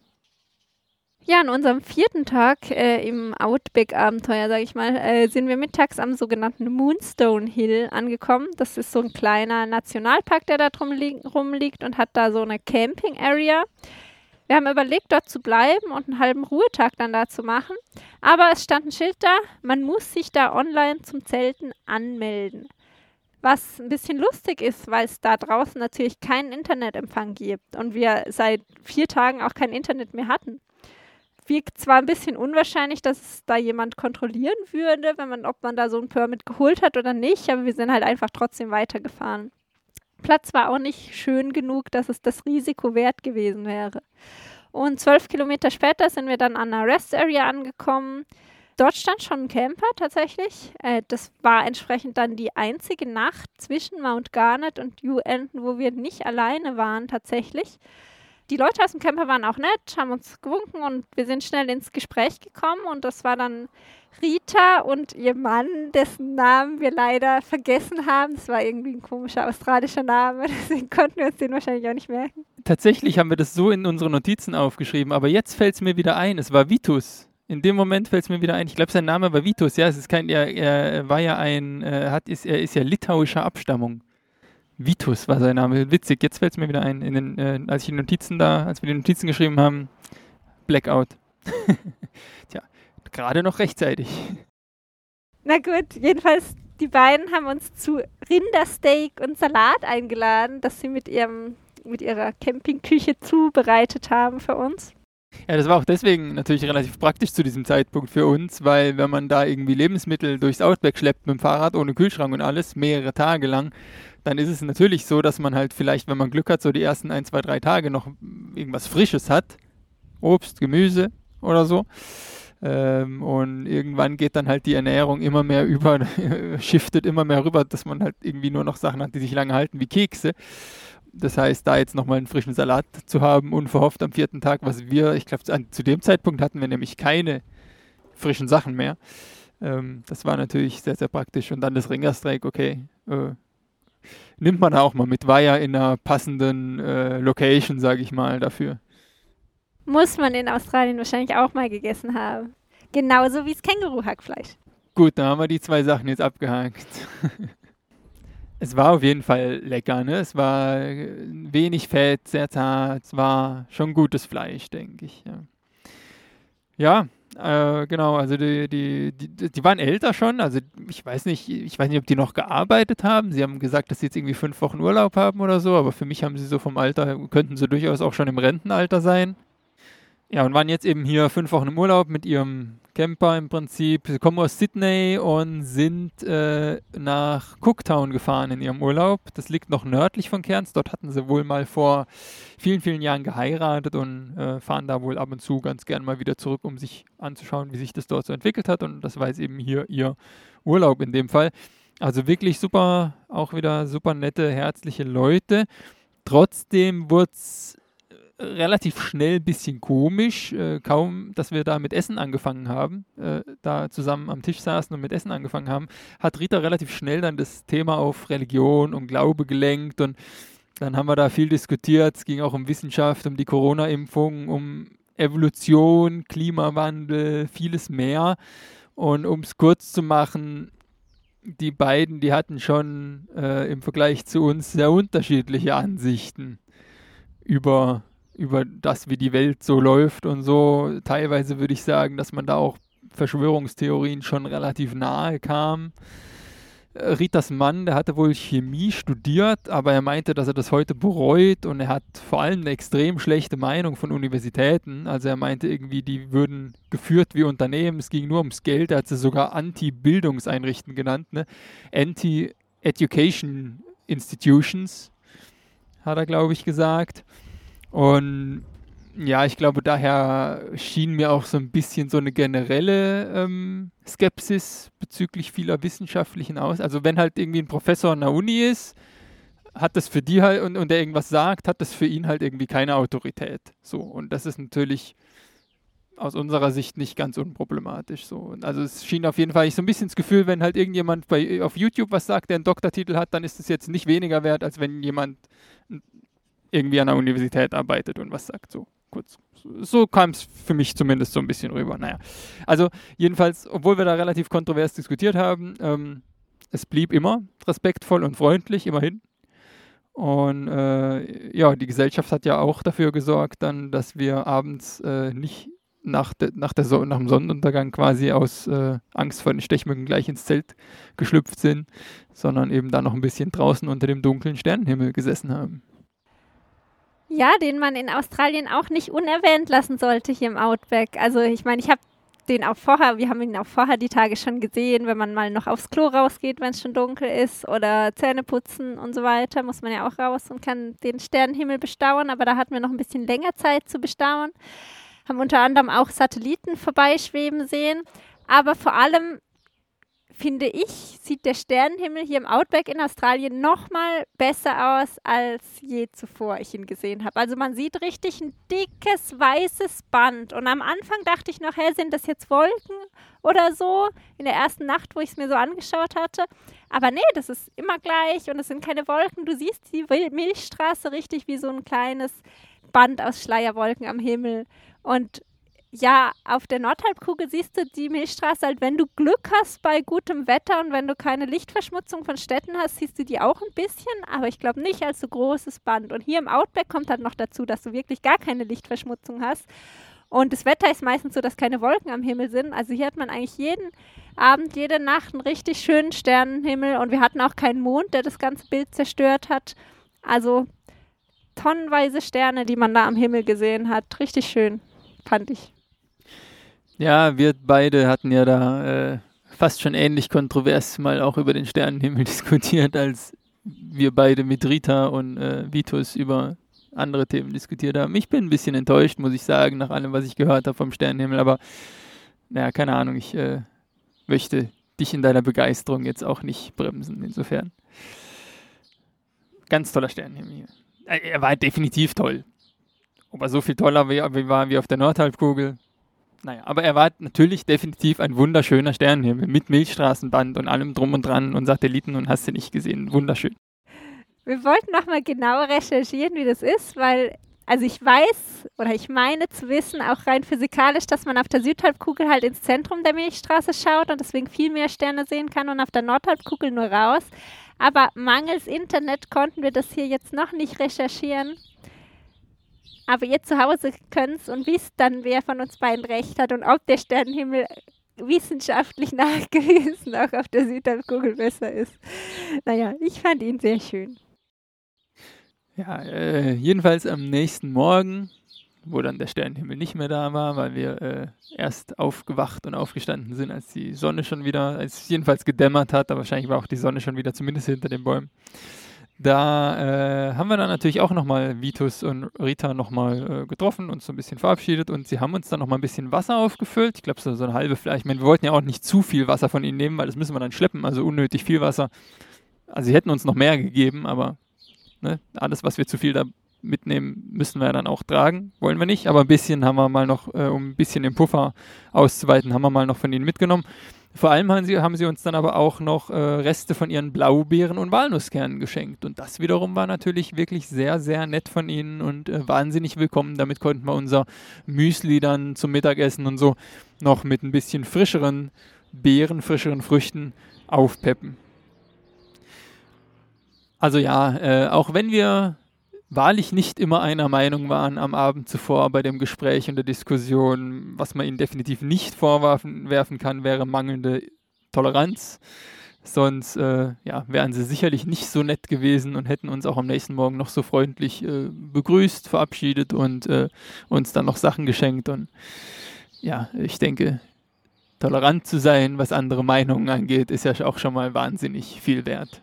Ja, an unserem vierten Tag äh, im Outback-Abenteuer, sage ich mal, äh, sind wir mittags am sogenannten Moonstone Hill angekommen. Das ist so ein kleiner Nationalpark, der da drum li- rumliegt und hat da so eine Camping-Area. Wir haben überlegt, dort zu bleiben und einen halben Ruhetag dann da zu machen. Aber es stand ein Schild da, man muss sich da online zum Zelten anmelden. Was ein bisschen lustig ist, weil es da draußen natürlich keinen Internetempfang gibt und wir seit vier Tagen auch kein Internet mehr hatten. Wirkt zwar ein bisschen unwahrscheinlich, dass es da jemand kontrollieren würde, wenn man, ob man da so ein Permit geholt hat oder nicht, aber wir sind halt einfach trotzdem weitergefahren. Platz war auch nicht schön genug, dass es das Risiko wert gewesen wäre. Und zwölf Kilometer später sind wir dann an einer Rest Area angekommen. Dort stand schon ein Camper tatsächlich. Äh, das war entsprechend dann die einzige Nacht zwischen Mount Garnet und Uenten, wo wir nicht alleine waren tatsächlich. Die Leute aus dem Camper waren auch nett, haben uns gewunken und wir sind schnell ins Gespräch gekommen und das war dann Rita und ihr Mann, dessen Namen wir leider vergessen haben. Das war irgendwie ein komischer australischer Name, deswegen konnten wir uns den wahrscheinlich auch nicht merken. Tatsächlich haben wir das so in unsere Notizen aufgeschrieben, aber jetzt fällt es mir wieder ein, es war Vitus. In dem Moment fällt es mir wieder ein, ich glaube sein Name war Vitus, ja, es ist kein, er, er war ja ein, er, hat, ist, er ist ja litauischer Abstammung. Vitus war sein Name. Witzig, jetzt fällt es mir wieder ein. In den, äh, als ich die Notizen da, als wir die Notizen geschrieben haben, Blackout. Tja, gerade noch rechtzeitig. Na gut, jedenfalls, die beiden haben uns zu Rindersteak und Salat eingeladen, das sie mit ihrem, mit ihrer Campingküche zubereitet haben für uns. Ja, das war auch deswegen natürlich relativ praktisch zu diesem Zeitpunkt für uns, weil wenn man da irgendwie Lebensmittel durchs Outback schleppt mit dem Fahrrad, ohne Kühlschrank und alles, mehrere Tage lang, dann ist es natürlich so, dass man halt vielleicht, wenn man Glück hat, so die ersten ein, zwei, drei Tage noch irgendwas Frisches hat. Obst, Gemüse oder so. Ähm, und irgendwann geht dann halt die Ernährung immer mehr über, shiftet immer mehr rüber, dass man halt irgendwie nur noch Sachen hat, die sich lange halten, wie Kekse. Das heißt, da jetzt nochmal einen frischen Salat zu haben, unverhofft am vierten Tag, was wir, ich glaube, zu dem Zeitpunkt hatten wir nämlich keine frischen Sachen mehr. Ähm, das war natürlich sehr, sehr praktisch. Und dann das Ringersteak, okay, äh, nimmt man auch mal mit. War ja in einer passenden äh, Location, sage ich mal, dafür. Muss man in Australien wahrscheinlich auch mal gegessen haben. Genauso wie das Känguru-Hackfleisch. Gut, da haben wir die zwei Sachen jetzt abgehakt. Es war auf jeden Fall lecker, ne? Es war wenig Fett, sehr zart, es war schon gutes Fleisch, denke ich. Ja, ja äh, genau, also die, die, die, die waren älter schon, also ich weiß nicht, ich weiß nicht, ob die noch gearbeitet haben. Sie haben gesagt, dass sie jetzt irgendwie fünf Wochen Urlaub haben oder so, aber für mich haben sie so vom Alter, könnten sie durchaus auch schon im Rentenalter sein. Ja, und waren jetzt eben hier fünf Wochen im Urlaub mit ihrem Camper im Prinzip. Sie kommen aus Sydney und sind äh, nach Cooktown gefahren in ihrem Urlaub. Das liegt noch nördlich von Cairns. Dort hatten sie wohl mal vor vielen, vielen Jahren geheiratet und äh, fahren da wohl ab und zu ganz gern mal wieder zurück, um sich anzuschauen, wie sich das dort so entwickelt hat. Und das war jetzt eben hier ihr Urlaub in dem Fall. Also wirklich super, auch wieder super nette, herzliche Leute. Trotzdem wurde es relativ schnell ein bisschen komisch, äh, kaum, dass wir da mit Essen angefangen haben, äh, da zusammen am Tisch saßen und mit Essen angefangen haben, hat Rita relativ schnell dann das Thema auf Religion und Glaube gelenkt und dann haben wir da viel diskutiert. Es ging auch um Wissenschaft, um die Corona-Impfung, um Evolution, Klimawandel, vieles mehr. Und um es kurz zu machen, die beiden, die hatten schon äh, im Vergleich zu uns sehr unterschiedliche Ansichten über, über das, wie die Welt so läuft und so. Teilweise würde ich sagen, dass man da auch Verschwörungstheorien schon relativ nahe kam. Äh, Ritas Mann, der hatte wohl Chemie studiert, aber er meinte, dass er das heute bereut und er hat vor allem eine extrem schlechte Meinung von Universitäten. Also er meinte irgendwie, die würden geführt wie Unternehmen, es ging nur ums Geld. Er hat sie sogar Anti-Bildungseinrichten genannt, ne? Anti-Education Institutions, hat er, glaube ich, gesagt. Und ja, ich glaube, daher schien mir auch so ein bisschen so eine generelle ähm, Skepsis bezüglich vieler wissenschaftlichen Aus. Also wenn halt irgendwie ein Professor an der Uni ist, hat das für die halt, und, und der irgendwas sagt, hat das für ihn halt irgendwie keine Autorität. So, und das ist natürlich aus unserer Sicht nicht ganz unproblematisch. So. Also es schien auf jeden Fall ich so ein bisschen das Gefühl, wenn halt irgendjemand bei, auf YouTube was sagt, der einen Doktortitel hat, dann ist es jetzt nicht weniger wert, als wenn jemand irgendwie an der Universität arbeitet und was sagt. So kurz. So kam es für mich zumindest so ein bisschen rüber. Naja, also jedenfalls, obwohl wir da relativ kontrovers diskutiert haben, ähm, es blieb immer respektvoll und freundlich, immerhin. Und äh, ja, die Gesellschaft hat ja auch dafür gesorgt, dann, dass wir abends äh, nicht nach, de, nach, der so- nach dem Sonnenuntergang quasi aus äh, Angst vor den Stechmücken gleich ins Zelt geschlüpft sind, sondern eben da noch ein bisschen draußen unter dem dunklen Sternenhimmel gesessen haben. Ja, den man in Australien auch nicht unerwähnt lassen sollte hier im Outback. Also ich meine, ich habe den auch vorher, wir haben ihn auch vorher die Tage schon gesehen, wenn man mal noch aufs Klo rausgeht, wenn es schon dunkel ist oder Zähne putzen und so weiter, muss man ja auch raus und kann den Sternenhimmel bestaunen, aber da hatten wir noch ein bisschen länger Zeit zu bestaunen, haben unter anderem auch Satelliten vorbeischweben sehen, aber vor allem finde ich, sieht der Sternenhimmel hier im Outback in Australien noch mal besser aus, als je zuvor ich ihn gesehen habe. Also man sieht richtig ein dickes, weißes Band. Und am Anfang dachte ich noch, hey, sind das jetzt Wolken oder so? In der ersten Nacht, wo ich es mir so angeschaut hatte. Aber nee, das ist immer gleich und es sind keine Wolken. Du siehst die Milchstraße richtig wie so ein kleines Band aus Schleierwolken am Himmel. Und ja, auf der Nordhalbkugel siehst du die Milchstraße halt, wenn du Glück hast bei gutem Wetter und wenn du keine Lichtverschmutzung von Städten hast, siehst du die auch ein bisschen, aber ich glaube nicht als so großes Band. Und hier im Outback kommt halt noch dazu, dass du wirklich gar keine Lichtverschmutzung hast. Und das Wetter ist meistens so, dass keine Wolken am Himmel sind. Also hier hat man eigentlich jeden Abend, jede Nacht einen richtig schönen Sternenhimmel und wir hatten auch keinen Mond, der das ganze Bild zerstört hat. Also tonnenweise Sterne, die man da am Himmel gesehen hat. Richtig schön, fand ich. Ja, wir beide hatten ja da äh, fast schon ähnlich kontrovers mal auch über den Sternenhimmel diskutiert, als wir beide mit Rita und äh, Vitus über andere Themen diskutiert haben. Ich bin ein bisschen enttäuscht, muss ich sagen, nach allem, was ich gehört habe vom Sternenhimmel, aber naja, keine Ahnung, ich äh, möchte dich in deiner Begeisterung jetzt auch nicht bremsen, insofern. Ganz toller Sternenhimmel hier. Er war definitiv toll. Ob er so viel toller war wie auf der Nordhalbkugel, naja, aber er war natürlich definitiv ein wunderschöner Sternenhimmel mit Milchstraßenband und allem drum und dran und Satelliten und hast du nicht gesehen. Wunderschön. Wir wollten nochmal genau recherchieren, wie das ist, weil, also ich weiß oder ich meine zu wissen, auch rein physikalisch, dass man auf der Südhalbkugel halt ins Zentrum der Milchstraße schaut und deswegen viel mehr Sterne sehen kann und auf der Nordhalbkugel nur raus. Aber mangels Internet konnten wir das hier jetzt noch nicht recherchieren. Aber ihr zu Hause könnt und wisst dann, wer von uns beiden recht hat und ob der Sternenhimmel wissenschaftlich nachgewiesen auch auf der Südhalbkugel besser ist. Naja, ich fand ihn sehr schön. Ja, äh, jedenfalls am nächsten Morgen, wo dann der Sternenhimmel nicht mehr da war, weil wir äh, erst aufgewacht und aufgestanden sind, als die Sonne schon wieder, als es jedenfalls gedämmert hat, aber wahrscheinlich war auch die Sonne schon wieder zumindest hinter den Bäumen. Da äh, haben wir dann natürlich auch nochmal Vitus und Rita nochmal äh, getroffen, uns so ein bisschen verabschiedet und sie haben uns dann nochmal ein bisschen Wasser aufgefüllt. Ich glaube, so, so eine halbe Flasche. Ich meine, wir wollten ja auch nicht zu viel Wasser von ihnen nehmen, weil das müssen wir dann schleppen, also unnötig viel Wasser. Also sie hätten uns noch mehr gegeben, aber ne, alles, was wir zu viel da mitnehmen müssen wir dann auch tragen, wollen wir nicht, aber ein bisschen haben wir mal noch, äh, um ein bisschen den Puffer auszuweiten, haben wir mal noch von ihnen mitgenommen. Vor allem haben sie, haben sie uns dann aber auch noch äh, Reste von ihren Blaubeeren und Walnusskernen geschenkt. Und das wiederum war natürlich wirklich sehr, sehr nett von ihnen und äh, wahnsinnig willkommen. Damit konnten wir unser Müsli dann zum Mittagessen und so noch mit ein bisschen frischeren Beeren, frischeren Früchten aufpeppen. Also ja, äh, auch wenn wir wahrlich nicht immer einer Meinung waren am Abend zuvor bei dem Gespräch und der Diskussion, was man ihnen definitiv nicht vorwerfen werfen kann, wäre mangelnde Toleranz. Sonst äh, ja, wären sie sicherlich nicht so nett gewesen und hätten uns auch am nächsten Morgen noch so freundlich äh, begrüßt, verabschiedet und äh, uns dann noch Sachen geschenkt. Und ja, ich denke, tolerant zu sein, was andere Meinungen angeht, ist ja auch schon mal wahnsinnig viel wert.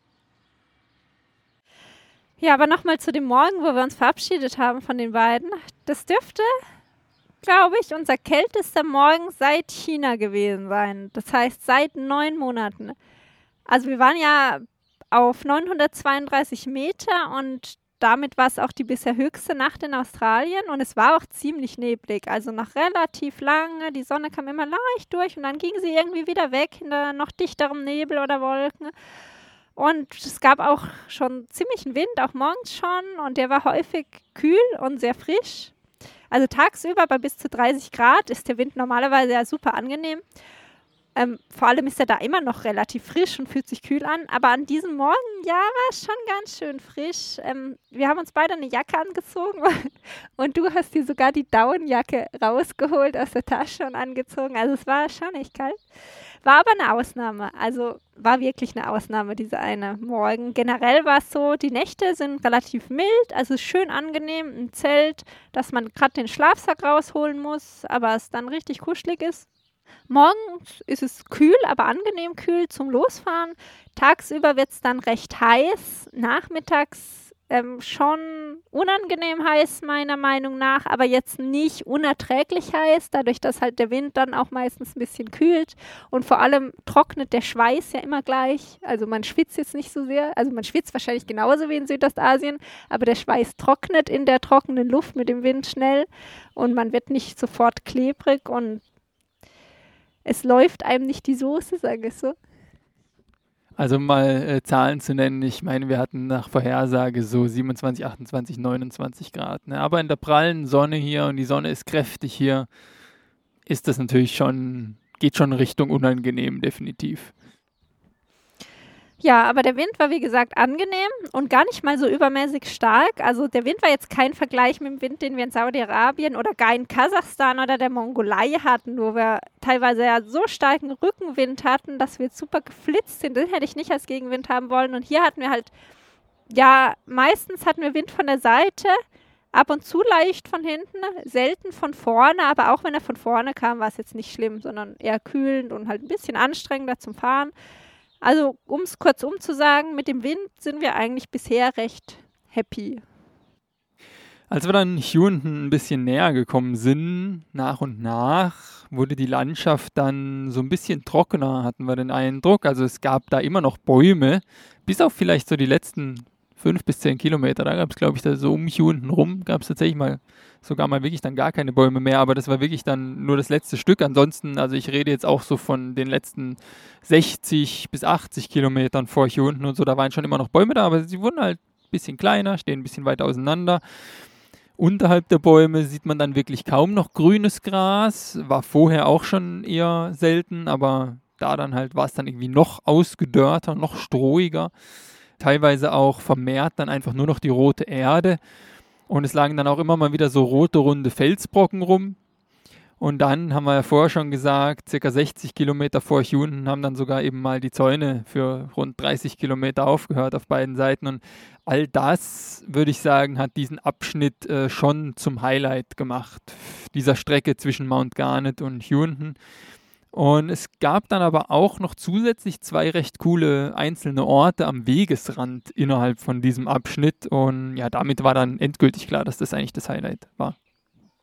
Ja, aber nochmal zu dem Morgen, wo wir uns verabschiedet haben von den beiden. Das dürfte, glaube ich, unser kältester Morgen seit China gewesen sein. Das heißt, seit neun Monaten. Also wir waren ja auf neunhundertzweiunddreißig Meter und damit war es auch die bisher höchste Nacht in Australien und es war auch ziemlich neblig. Also noch relativ lange, die Sonne kam immer leicht durch und dann ging sie irgendwie wieder weg hinter noch dichterem Nebel oder Wolken. Und es gab auch schon ziemlichen Wind, auch morgens schon. Und der war häufig kühl und sehr frisch. Also tagsüber bei bis zu dreißig Grad ist der Wind normalerweise ja super angenehm. Ähm, vor allem ist er da immer noch relativ frisch und fühlt sich kühl an. Aber an diesem Morgen, ja, war es schon ganz schön frisch. Ähm, wir haben uns beide eine Jacke angezogen. Und du hast dir sogar die Daunenjacke rausgeholt aus der Tasche und angezogen. Also es war schon echt kalt. War aber eine Ausnahme, also war wirklich eine Ausnahme, diese eine Morgen. Generell war es so, die Nächte sind relativ mild, also schön angenehm im Zelt, dass man gerade den Schlafsack rausholen muss, aber es dann richtig kuschelig ist. Morgens ist es kühl, aber angenehm kühl zum Losfahren. Tagsüber wird es dann recht heiß, nachmittags ähm, schon unangenehm heiß meiner Meinung nach, aber jetzt nicht unerträglich heiß, dadurch, dass halt der Wind dann auch meistens ein bisschen kühlt und vor allem trocknet der Schweiß ja immer gleich, also man schwitzt jetzt nicht so sehr, also man schwitzt wahrscheinlich genauso wie in Südostasien, aber der Schweiß trocknet in der trockenen Luft mit dem Wind schnell und man wird nicht sofort klebrig und es läuft einem nicht die Soße, sage ich so. Also mal äh, Zahlen zu nennen, ich meine, wir hatten nach Vorhersage so siebenundzwanzig, achtundzwanzig, neunundzwanzig Grad. Ne? Aber in der prallen Sonne hier und die Sonne ist kräftig hier, ist das natürlich schon, geht schon Richtung unangenehm, definitiv. Ja, aber der Wind war wie gesagt angenehm und gar nicht mal so übermäßig stark. Also der Wind war jetzt kein Vergleich mit dem Wind, den wir in Saudi-Arabien oder gar in Kasachstan oder der Mongolei hatten, wo wir teilweise ja so starken Rückenwind hatten, dass wir jetzt super geflitzt sind. Den hätte ich nicht als Gegenwind haben wollen. Und hier hatten wir halt, ja, meistens hatten wir Wind von der Seite, ab und zu leicht von hinten, selten von vorne, aber auch wenn er von vorne kam, war es jetzt nicht schlimm, sondern eher kühlend und halt ein bisschen anstrengender zum Fahren. Also, um es kurzum zu sagen, mit dem Wind sind wir eigentlich bisher recht happy. Als wir dann Hughenden ein bisschen näher gekommen sind, nach und nach, wurde die Landschaft dann so ein bisschen trockener, hatten wir den Eindruck. Also es gab da immer noch Bäume, bis auf vielleicht so die letzten fünf bis zehn Kilometer. Da gab es, glaube ich, da so um Hughenden rum, gab es tatsächlich mal sogar mal wirklich dann gar keine Bäume mehr, aber das war wirklich dann nur das letzte Stück. Ansonsten, also ich rede jetzt auch so von den letzten sechzig bis achtzig Kilometern vor Hughenden und so, da waren schon immer noch Bäume da, aber sie wurden halt ein bisschen kleiner, stehen ein bisschen weiter auseinander. Unterhalb der Bäume sieht man dann wirklich kaum noch grünes Gras, war vorher auch schon eher selten, aber da dann halt war es dann irgendwie noch ausgedörrter, noch strohiger, teilweise auch vermehrt dann einfach nur noch die rote Erde. Und es lagen dann auch immer mal wieder so rote, runde Felsbrocken rum. Und dann, haben wir ja vorher schon gesagt, circa sechzig Kilometer vor Hughenden haben dann sogar eben mal die Zäune für rund dreißig Kilometer aufgehört auf beiden Seiten. Und all das, würde ich sagen, hat diesen Abschnitt äh, schon zum Highlight gemacht, dieser Strecke zwischen Mount Garnet und Hughenden. Und es gab dann aber auch noch zusätzlich zwei recht coole einzelne Orte am Wegesrand innerhalb von diesem Abschnitt. Und ja, damit war dann endgültig klar, dass das eigentlich das Highlight war.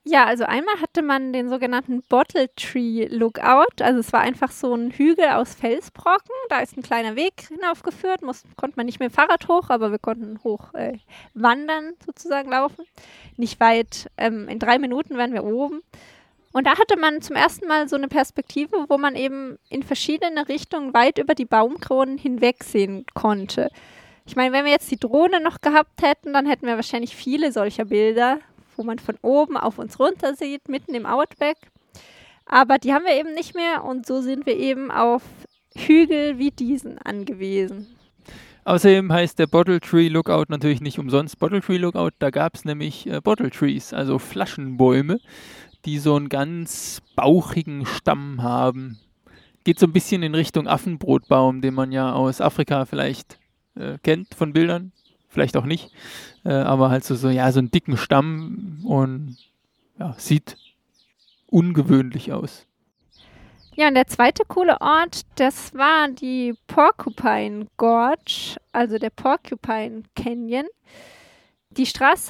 Ja, also einmal hatte man den sogenannten Bottle Tree Lookout. Also es war einfach so ein Hügel aus Felsbrocken. Da ist ein kleiner Weg hinaufgeführt. Muss, konnte man nicht mit dem Fahrrad hoch, aber wir konnten hoch äh, wandern, sozusagen laufen. Nicht weit, ähm, in drei Minuten wären wir oben. Und da hatte man zum ersten Mal so eine Perspektive, wo man eben in verschiedene Richtungen weit über die Baumkronen hinwegsehen konnte. Ich meine, wenn wir jetzt die Drohne noch gehabt hätten, dann hätten wir wahrscheinlich viele solcher Bilder, wo man von oben auf uns runter sieht, mitten im Outback. Aber die haben wir eben nicht mehr und so sind wir eben auf Hügel wie diesen angewiesen. Außerdem heißt der Bottle Tree Lookout natürlich nicht umsonst Bottle Tree Lookout. Da gab es nämlich äh, Bottle Trees, also Flaschenbäume, die so einen ganz bauchigen Stamm haben. Geht so ein bisschen in Richtung Affenbrotbaum, den man ja aus Afrika vielleicht äh, kennt von Bildern. Vielleicht auch nicht, äh, aber halt so, so, ja, so einen dicken Stamm und ja, sieht ungewöhnlich aus. Ja, und der zweite coole Ort, das war die Porcupine Gorge, also der Porcupine Canyon. Die Straße,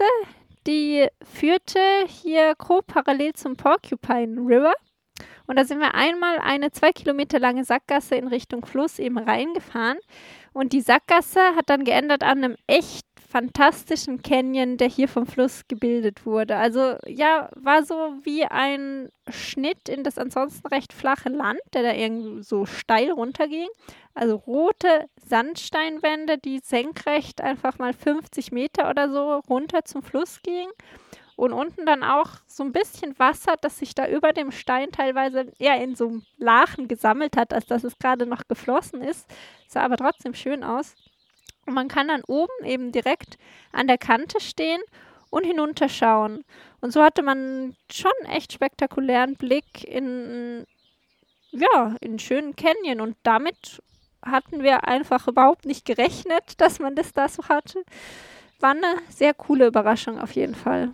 die führte hier grob parallel zum Porcupine River. Und da sind wir einmal eine zwei Kilometer lange Sackgasse in Richtung Fluss eben reingefahren. Und die Sackgasse hat dann geändert an einem echt fantastischen Canyon, der hier vom Fluss gebildet wurde. Also ja, war so wie ein Schnitt in das ansonsten recht flache Land, der da irgendwie so steil runterging. Also rote Sandsteinwände, die senkrecht einfach mal fünfzig Meter oder so runter zum Fluss gingen. Und unten dann auch so ein bisschen Wasser, das sich da über dem Stein teilweise eher in so einem Lachen gesammelt hat, als dass es gerade noch geflossen ist. Sah aber trotzdem schön aus. Und man kann dann oben eben direkt an der Kante stehen und hinunterschauen. Und so hatte man schon einen echt spektakulären Blick in, ja, in einen schönen Canyon. Und damit hatten wir einfach überhaupt nicht gerechnet, dass man das da so hatte. War eine sehr coole Überraschung auf jeden Fall.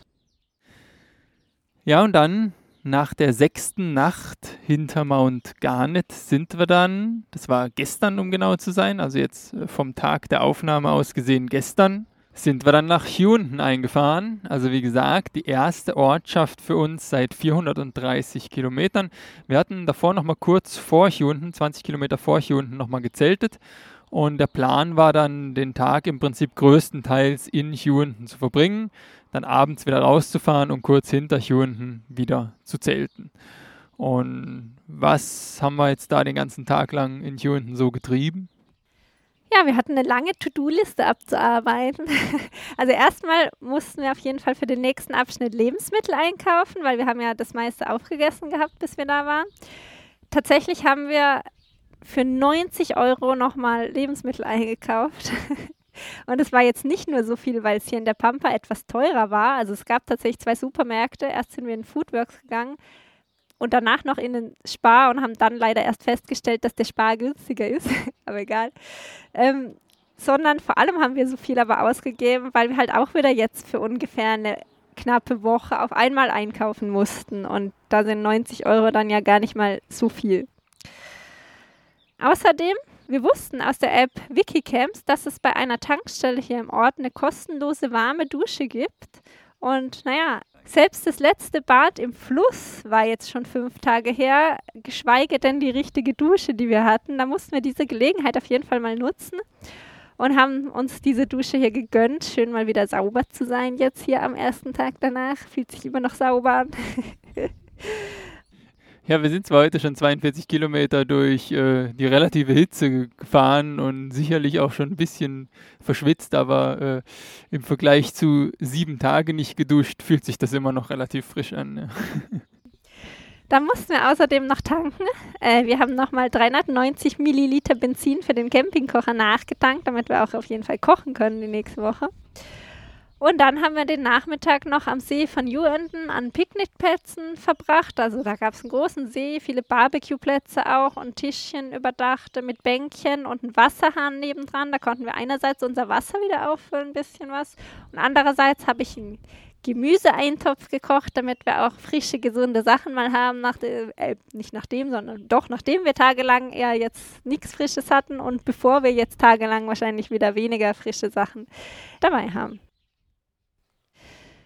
Ja, und dann nach der sechsten Nacht hinter Mount Garnet sind wir dann, das war gestern, um genau zu sein, also jetzt vom Tag der Aufnahme aus gesehen gestern, sind wir dann nach Hughenden eingefahren. Also wie gesagt, die erste Ortschaft für uns seit vierhundertdreißig Kilometern. Wir hatten davor nochmal kurz vor Hughenden, zwanzig Kilometer vor Hughenden, nochmal gezeltet. Und der Plan war dann, den Tag im Prinzip größtenteils in Hughenden zu verbringen, dann abends wieder rauszufahren und kurz hinter Hughenden wieder zu zelten. Und was haben wir jetzt da den ganzen Tag lang in Hughenden so getrieben? Ja, wir hatten eine lange To-Do-Liste abzuarbeiten. Also erstmal mussten wir auf jeden Fall für den nächsten Abschnitt Lebensmittel einkaufen, weil wir haben ja das meiste aufgegessen gehabt, bis wir da waren. Tatsächlich haben wir für neunzig Euro nochmal Lebensmittel eingekauft. Und es war jetzt nicht nur so viel, weil es hier in der Pampa etwas teurer war. Also es gab tatsächlich zwei Supermärkte. Erst sind wir in Foodworks gegangen und danach noch in den Spar und haben dann leider erst festgestellt, dass der Spar günstiger ist. Aber egal. Ähm, sondern vor allem haben wir so viel aber ausgegeben, weil wir halt auch wieder jetzt für ungefähr eine knappe Woche auf einmal einkaufen mussten. Und da sind neunzig Euro dann ja gar nicht mal so viel. Außerdem, wir wussten aus der App Wikicamps, dass es bei einer Tankstelle hier im Ort eine kostenlose warme Dusche gibt. Und naja, selbst das letzte Bad im Fluss war jetzt schon fünf Tage her, geschweige denn die richtige Dusche, die wir hatten. Da mussten wir diese Gelegenheit auf jeden Fall mal nutzen und haben uns diese Dusche hier gegönnt. Schön mal wieder sauber zu sein jetzt hier am ersten Tag danach. Fühlt sich immer noch sauber an. Ja, wir sind zwar heute schon zweiundvierzig Kilometer durch äh, die relative Hitze gefahren und sicherlich auch schon ein bisschen verschwitzt, aber äh, im Vergleich zu sieben Tage nicht geduscht, fühlt sich das immer noch relativ frisch an. Ne? Da mussten wir außerdem noch tanken. Äh, wir haben nochmal dreihundertneunzig Milliliter Benzin für den Campingkocher nachgetankt, damit wir auch auf jeden Fall kochen können die nächste Woche. Und dann haben wir den Nachmittag noch am See von Hughenden an Picknickplätzen verbracht. Also da gab es einen großen See, viele Barbecue-Plätze auch und Tischchen überdachte mit Bänkchen und einen Wasserhahn nebendran. Da konnten wir einerseits unser Wasser wieder auffüllen, ein bisschen was. Und andererseits habe ich einen Gemüseeintopf gekocht, damit wir auch frische, gesunde Sachen mal haben. Nach de, äh, nicht nachdem, sondern doch nachdem wir tagelang eher jetzt nichts Frisches hatten und bevor wir jetzt tagelang wahrscheinlich wieder weniger frische Sachen dabei haben.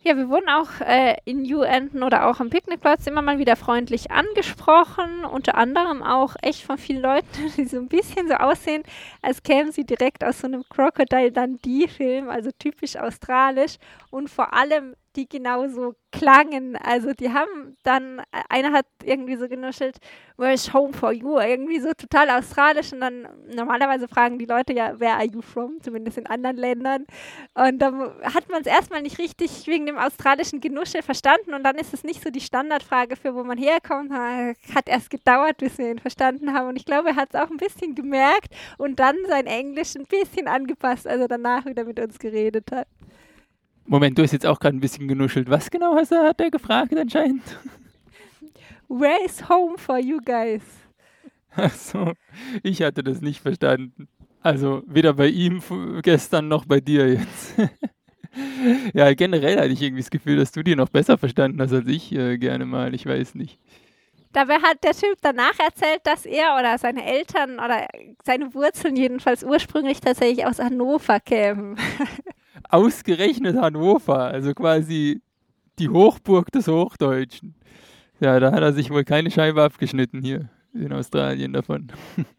Ja, wir wurden auch äh, in Uenden oder auch am Picknickplatz immer mal wieder freundlich angesprochen, unter anderem auch echt von vielen Leuten, die so ein bisschen so aussehen, als kämen sie direkt aus so einem Crocodile Dundee-Film, also typisch australisch, und vor allem die genauso klangen. Also die haben dann, einer hat irgendwie so genuschelt, where's home for you? Irgendwie so total australisch, und dann normalerweise fragen die Leute ja, where are you from? Zumindest in anderen Ländern. Und dann hat man es erstmal nicht richtig wegen dem australischen Genuschel verstanden, und dann ist es nicht so die Standardfrage für, wo man herkommt. Hat erst gedauert, bis wir ihn verstanden haben, und ich glaube, er hat es auch ein bisschen gemerkt und dann sein Englisch ein bisschen angepasst, als er danach wieder mit uns geredet hat. Moment, du hast jetzt auch gerade ein bisschen genuschelt. Was genau hast du, hat er gefragt anscheinend? Where is home for you guys? Ach so, ich hatte das nicht verstanden. Also weder bei ihm gestern noch bei dir jetzt. Ja, generell hatte ich irgendwie das Gefühl, dass du die noch besser verstanden hast als ich äh, gerne mal. Ich weiß nicht. Dabei hat der Typ danach erzählt, dass er oder seine Eltern oder seine Wurzeln jedenfalls ursprünglich tatsächlich aus Hannover kämen. Ausgerechnet Hannover, also quasi die Hochburg des Hochdeutschen. Ja, da hat er sich wohl keine Scheibe abgeschnitten hier in Australien davon.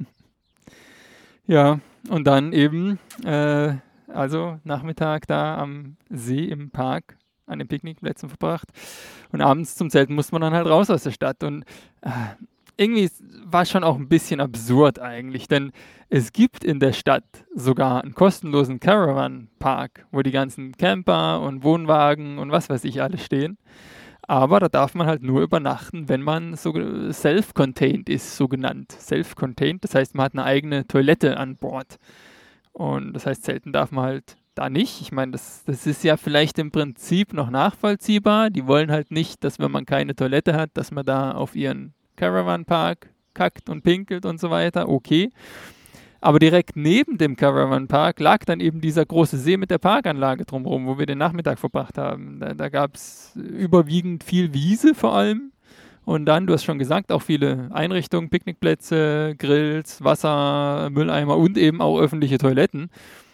Ja, und dann eben, äh, also Nachmittag da am See im Park an den Picknickplätzen verbracht. Und abends zum Zelten musste man dann halt raus aus der Stadt. Und äh, irgendwie war es schon auch ein bisschen absurd eigentlich, denn es gibt in der Stadt sogar einen kostenlosen Caravan-Park, wo die ganzen Camper und Wohnwagen und was weiß ich alles stehen. Aber da darf man halt nur übernachten, wenn man so self-contained ist, so genannt. Self-contained, das heißt, man hat eine eigene Toilette an Bord. Und das heißt, zelten darf man halt da nicht. Ich meine, das, das ist ja vielleicht im Prinzip noch nachvollziehbar. Die wollen halt nicht, dass wenn man keine Toilette hat, dass man da auf ihren Caravan-Park kackt und pinkelt und so weiter. Okay. Aber direkt neben dem Caravan-Park lag dann eben dieser große See mit der Parkanlage drumherum, wo wir den Nachmittag verbracht haben. Da, da gab es überwiegend viel Wiese vor allem. Und dann, du hast schon gesagt, auch viele Einrichtungen, Picknickplätze, Grills, Wasser, Mülleimer und eben auch öffentliche Toiletten.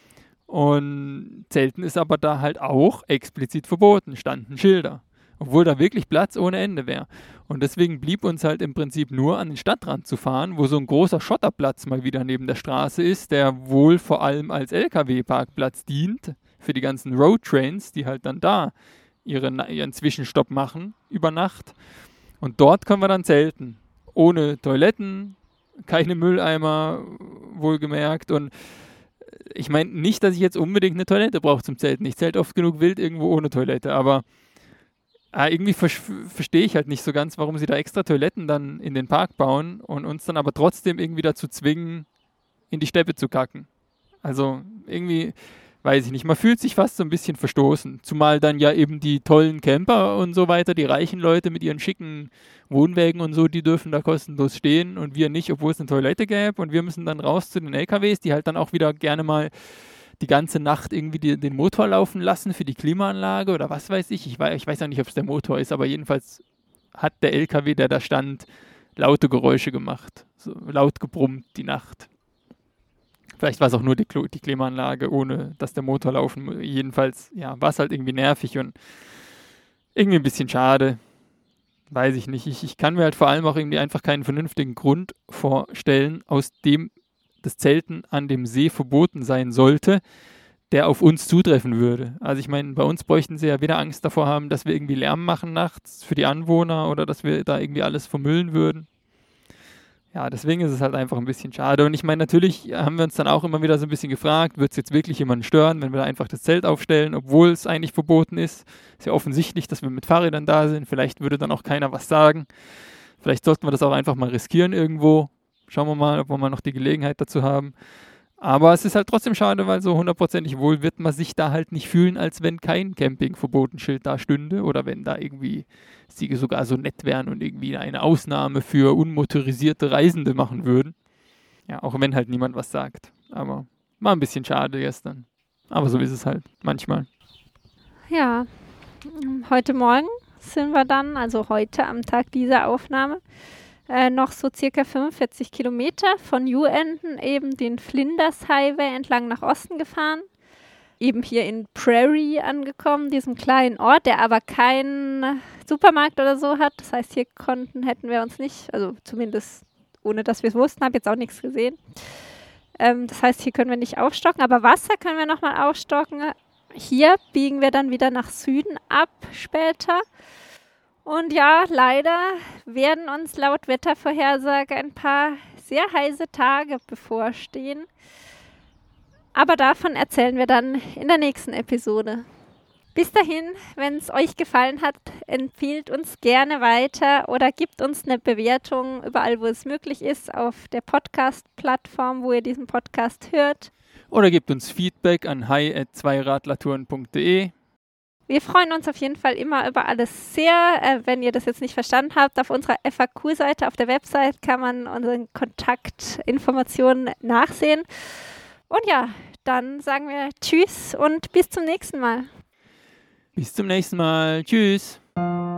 Und Zelten ist aber da halt auch explizit verboten, standen Schilder. Obwohl da wirklich Platz ohne Ende wäre. Und deswegen blieb uns halt im Prinzip nur an den Stadtrand zu fahren, wo so ein großer Schotterplatz mal wieder neben der Straße ist, der wohl vor allem als L K W-Parkplatz dient, für die ganzen Roadtrains, die halt dann da ihren, ihren Zwischenstopp machen über Nacht. Und dort können wir dann zelten. Ohne Toiletten, keine Mülleimer, wohlgemerkt. Und ich meine nicht, dass ich jetzt unbedingt eine Toilette brauche zum Zelten. Ich zelte oft genug wild irgendwo ohne Toilette, aber Ah, irgendwie ver- verstehe ich halt nicht so ganz, warum sie da extra Toiletten dann in den Park bauen und uns dann aber trotzdem irgendwie dazu zwingen, in die Steppe zu kacken. Also irgendwie, weiß ich nicht, man fühlt sich fast so ein bisschen verstoßen. Zumal dann ja eben die tollen Camper und so weiter, die reichen Leute mit ihren schicken Wohnwägen und so, die dürfen da kostenlos stehen und wir nicht, obwohl es eine Toilette gäbe, und wir müssen dann raus zu den L K Ws, die halt dann auch wieder gerne mal die ganze Nacht irgendwie die, den Motor laufen lassen für die Klimaanlage oder was weiß ich. Ich weiß, ich weiß auch nicht, ob es der Motor ist, aber jedenfalls hat der L K W, der da stand, laute Geräusche gemacht. So laut gebrummt die Nacht. Vielleicht war es auch nur die, die Klimaanlage, ohne dass der Motor laufen muss. Jedenfalls, ja, war es halt irgendwie nervig und irgendwie ein bisschen schade. Weiß ich nicht. Ich, ich kann mir halt vor allem auch irgendwie einfach keinen vernünftigen Grund vorstellen, aus dem das Zelten an dem See verboten sein sollte, der auf uns zutreffen würde. Also ich meine, bei uns bräuchten sie ja weder Angst davor haben, dass wir irgendwie Lärm machen nachts für die Anwohner oder dass wir da irgendwie alles vermüllen würden. Ja, deswegen ist es halt einfach ein bisschen schade. Und ich meine, natürlich haben wir uns dann auch immer wieder so ein bisschen gefragt, wird es jetzt wirklich jemanden stören, wenn wir da einfach das Zelt aufstellen, obwohl es eigentlich verboten ist. Ist ja offensichtlich, dass wir mit Fahrrädern da sind. Vielleicht würde dann auch keiner was sagen. Vielleicht sollten wir das auch einfach mal riskieren irgendwo. Schauen wir mal, ob wir mal noch die Gelegenheit dazu haben. Aber es ist halt trotzdem schade, weil so hundertprozentig wohl wird man sich da halt nicht fühlen, als wenn kein Campingverbotenschild da stünde oder wenn da irgendwie sie sogar so nett wären und irgendwie eine Ausnahme für unmotorisierte Reisende machen würden. Ja, auch wenn halt niemand was sagt. Aber war ein bisschen schade gestern. Aber so ist es halt manchmal. Ja, heute Morgen sind wir dann, also heute am Tag dieser Aufnahme, Äh, noch so circa fünfundvierzig Kilometer von Uenden eben den Flinders Highway entlang nach Osten gefahren. eben hier in Prairie angekommen, diesem kleinen Ort, der aber keinen Supermarkt oder so hat. Das heißt, hier konnten, hätten wir uns nicht, also zumindest ohne dass wir es wussten, habe jetzt auch nichts gesehen. Ähm, das heißt, hier können wir nicht aufstocken, aber Wasser können wir nochmal aufstocken. Hier biegen wir dann wieder nach Süden ab später. Und ja, leider werden uns laut Wettervorhersage ein paar sehr heiße Tage bevorstehen. Aber davon erzählen wir dann in der nächsten Episode. Bis dahin, wenn es euch gefallen hat, empfiehlt uns gerne weiter oder gebt uns eine Bewertung überall, wo es möglich ist, auf der Podcast-Plattform, wo ihr diesen Podcast hört. Oder gebt uns Feedback an hi at zweiradlertouren punkt de. Wir freuen uns auf jeden Fall immer über alles sehr. Äh, wenn ihr das jetzt nicht verstanden habt, auf unserer F A Q-Seite, auf der Website kann man unsere Kontaktinformationen nachsehen. Und ja, dann sagen wir Tschüss und bis zum nächsten Mal. Bis zum nächsten Mal. Tschüss.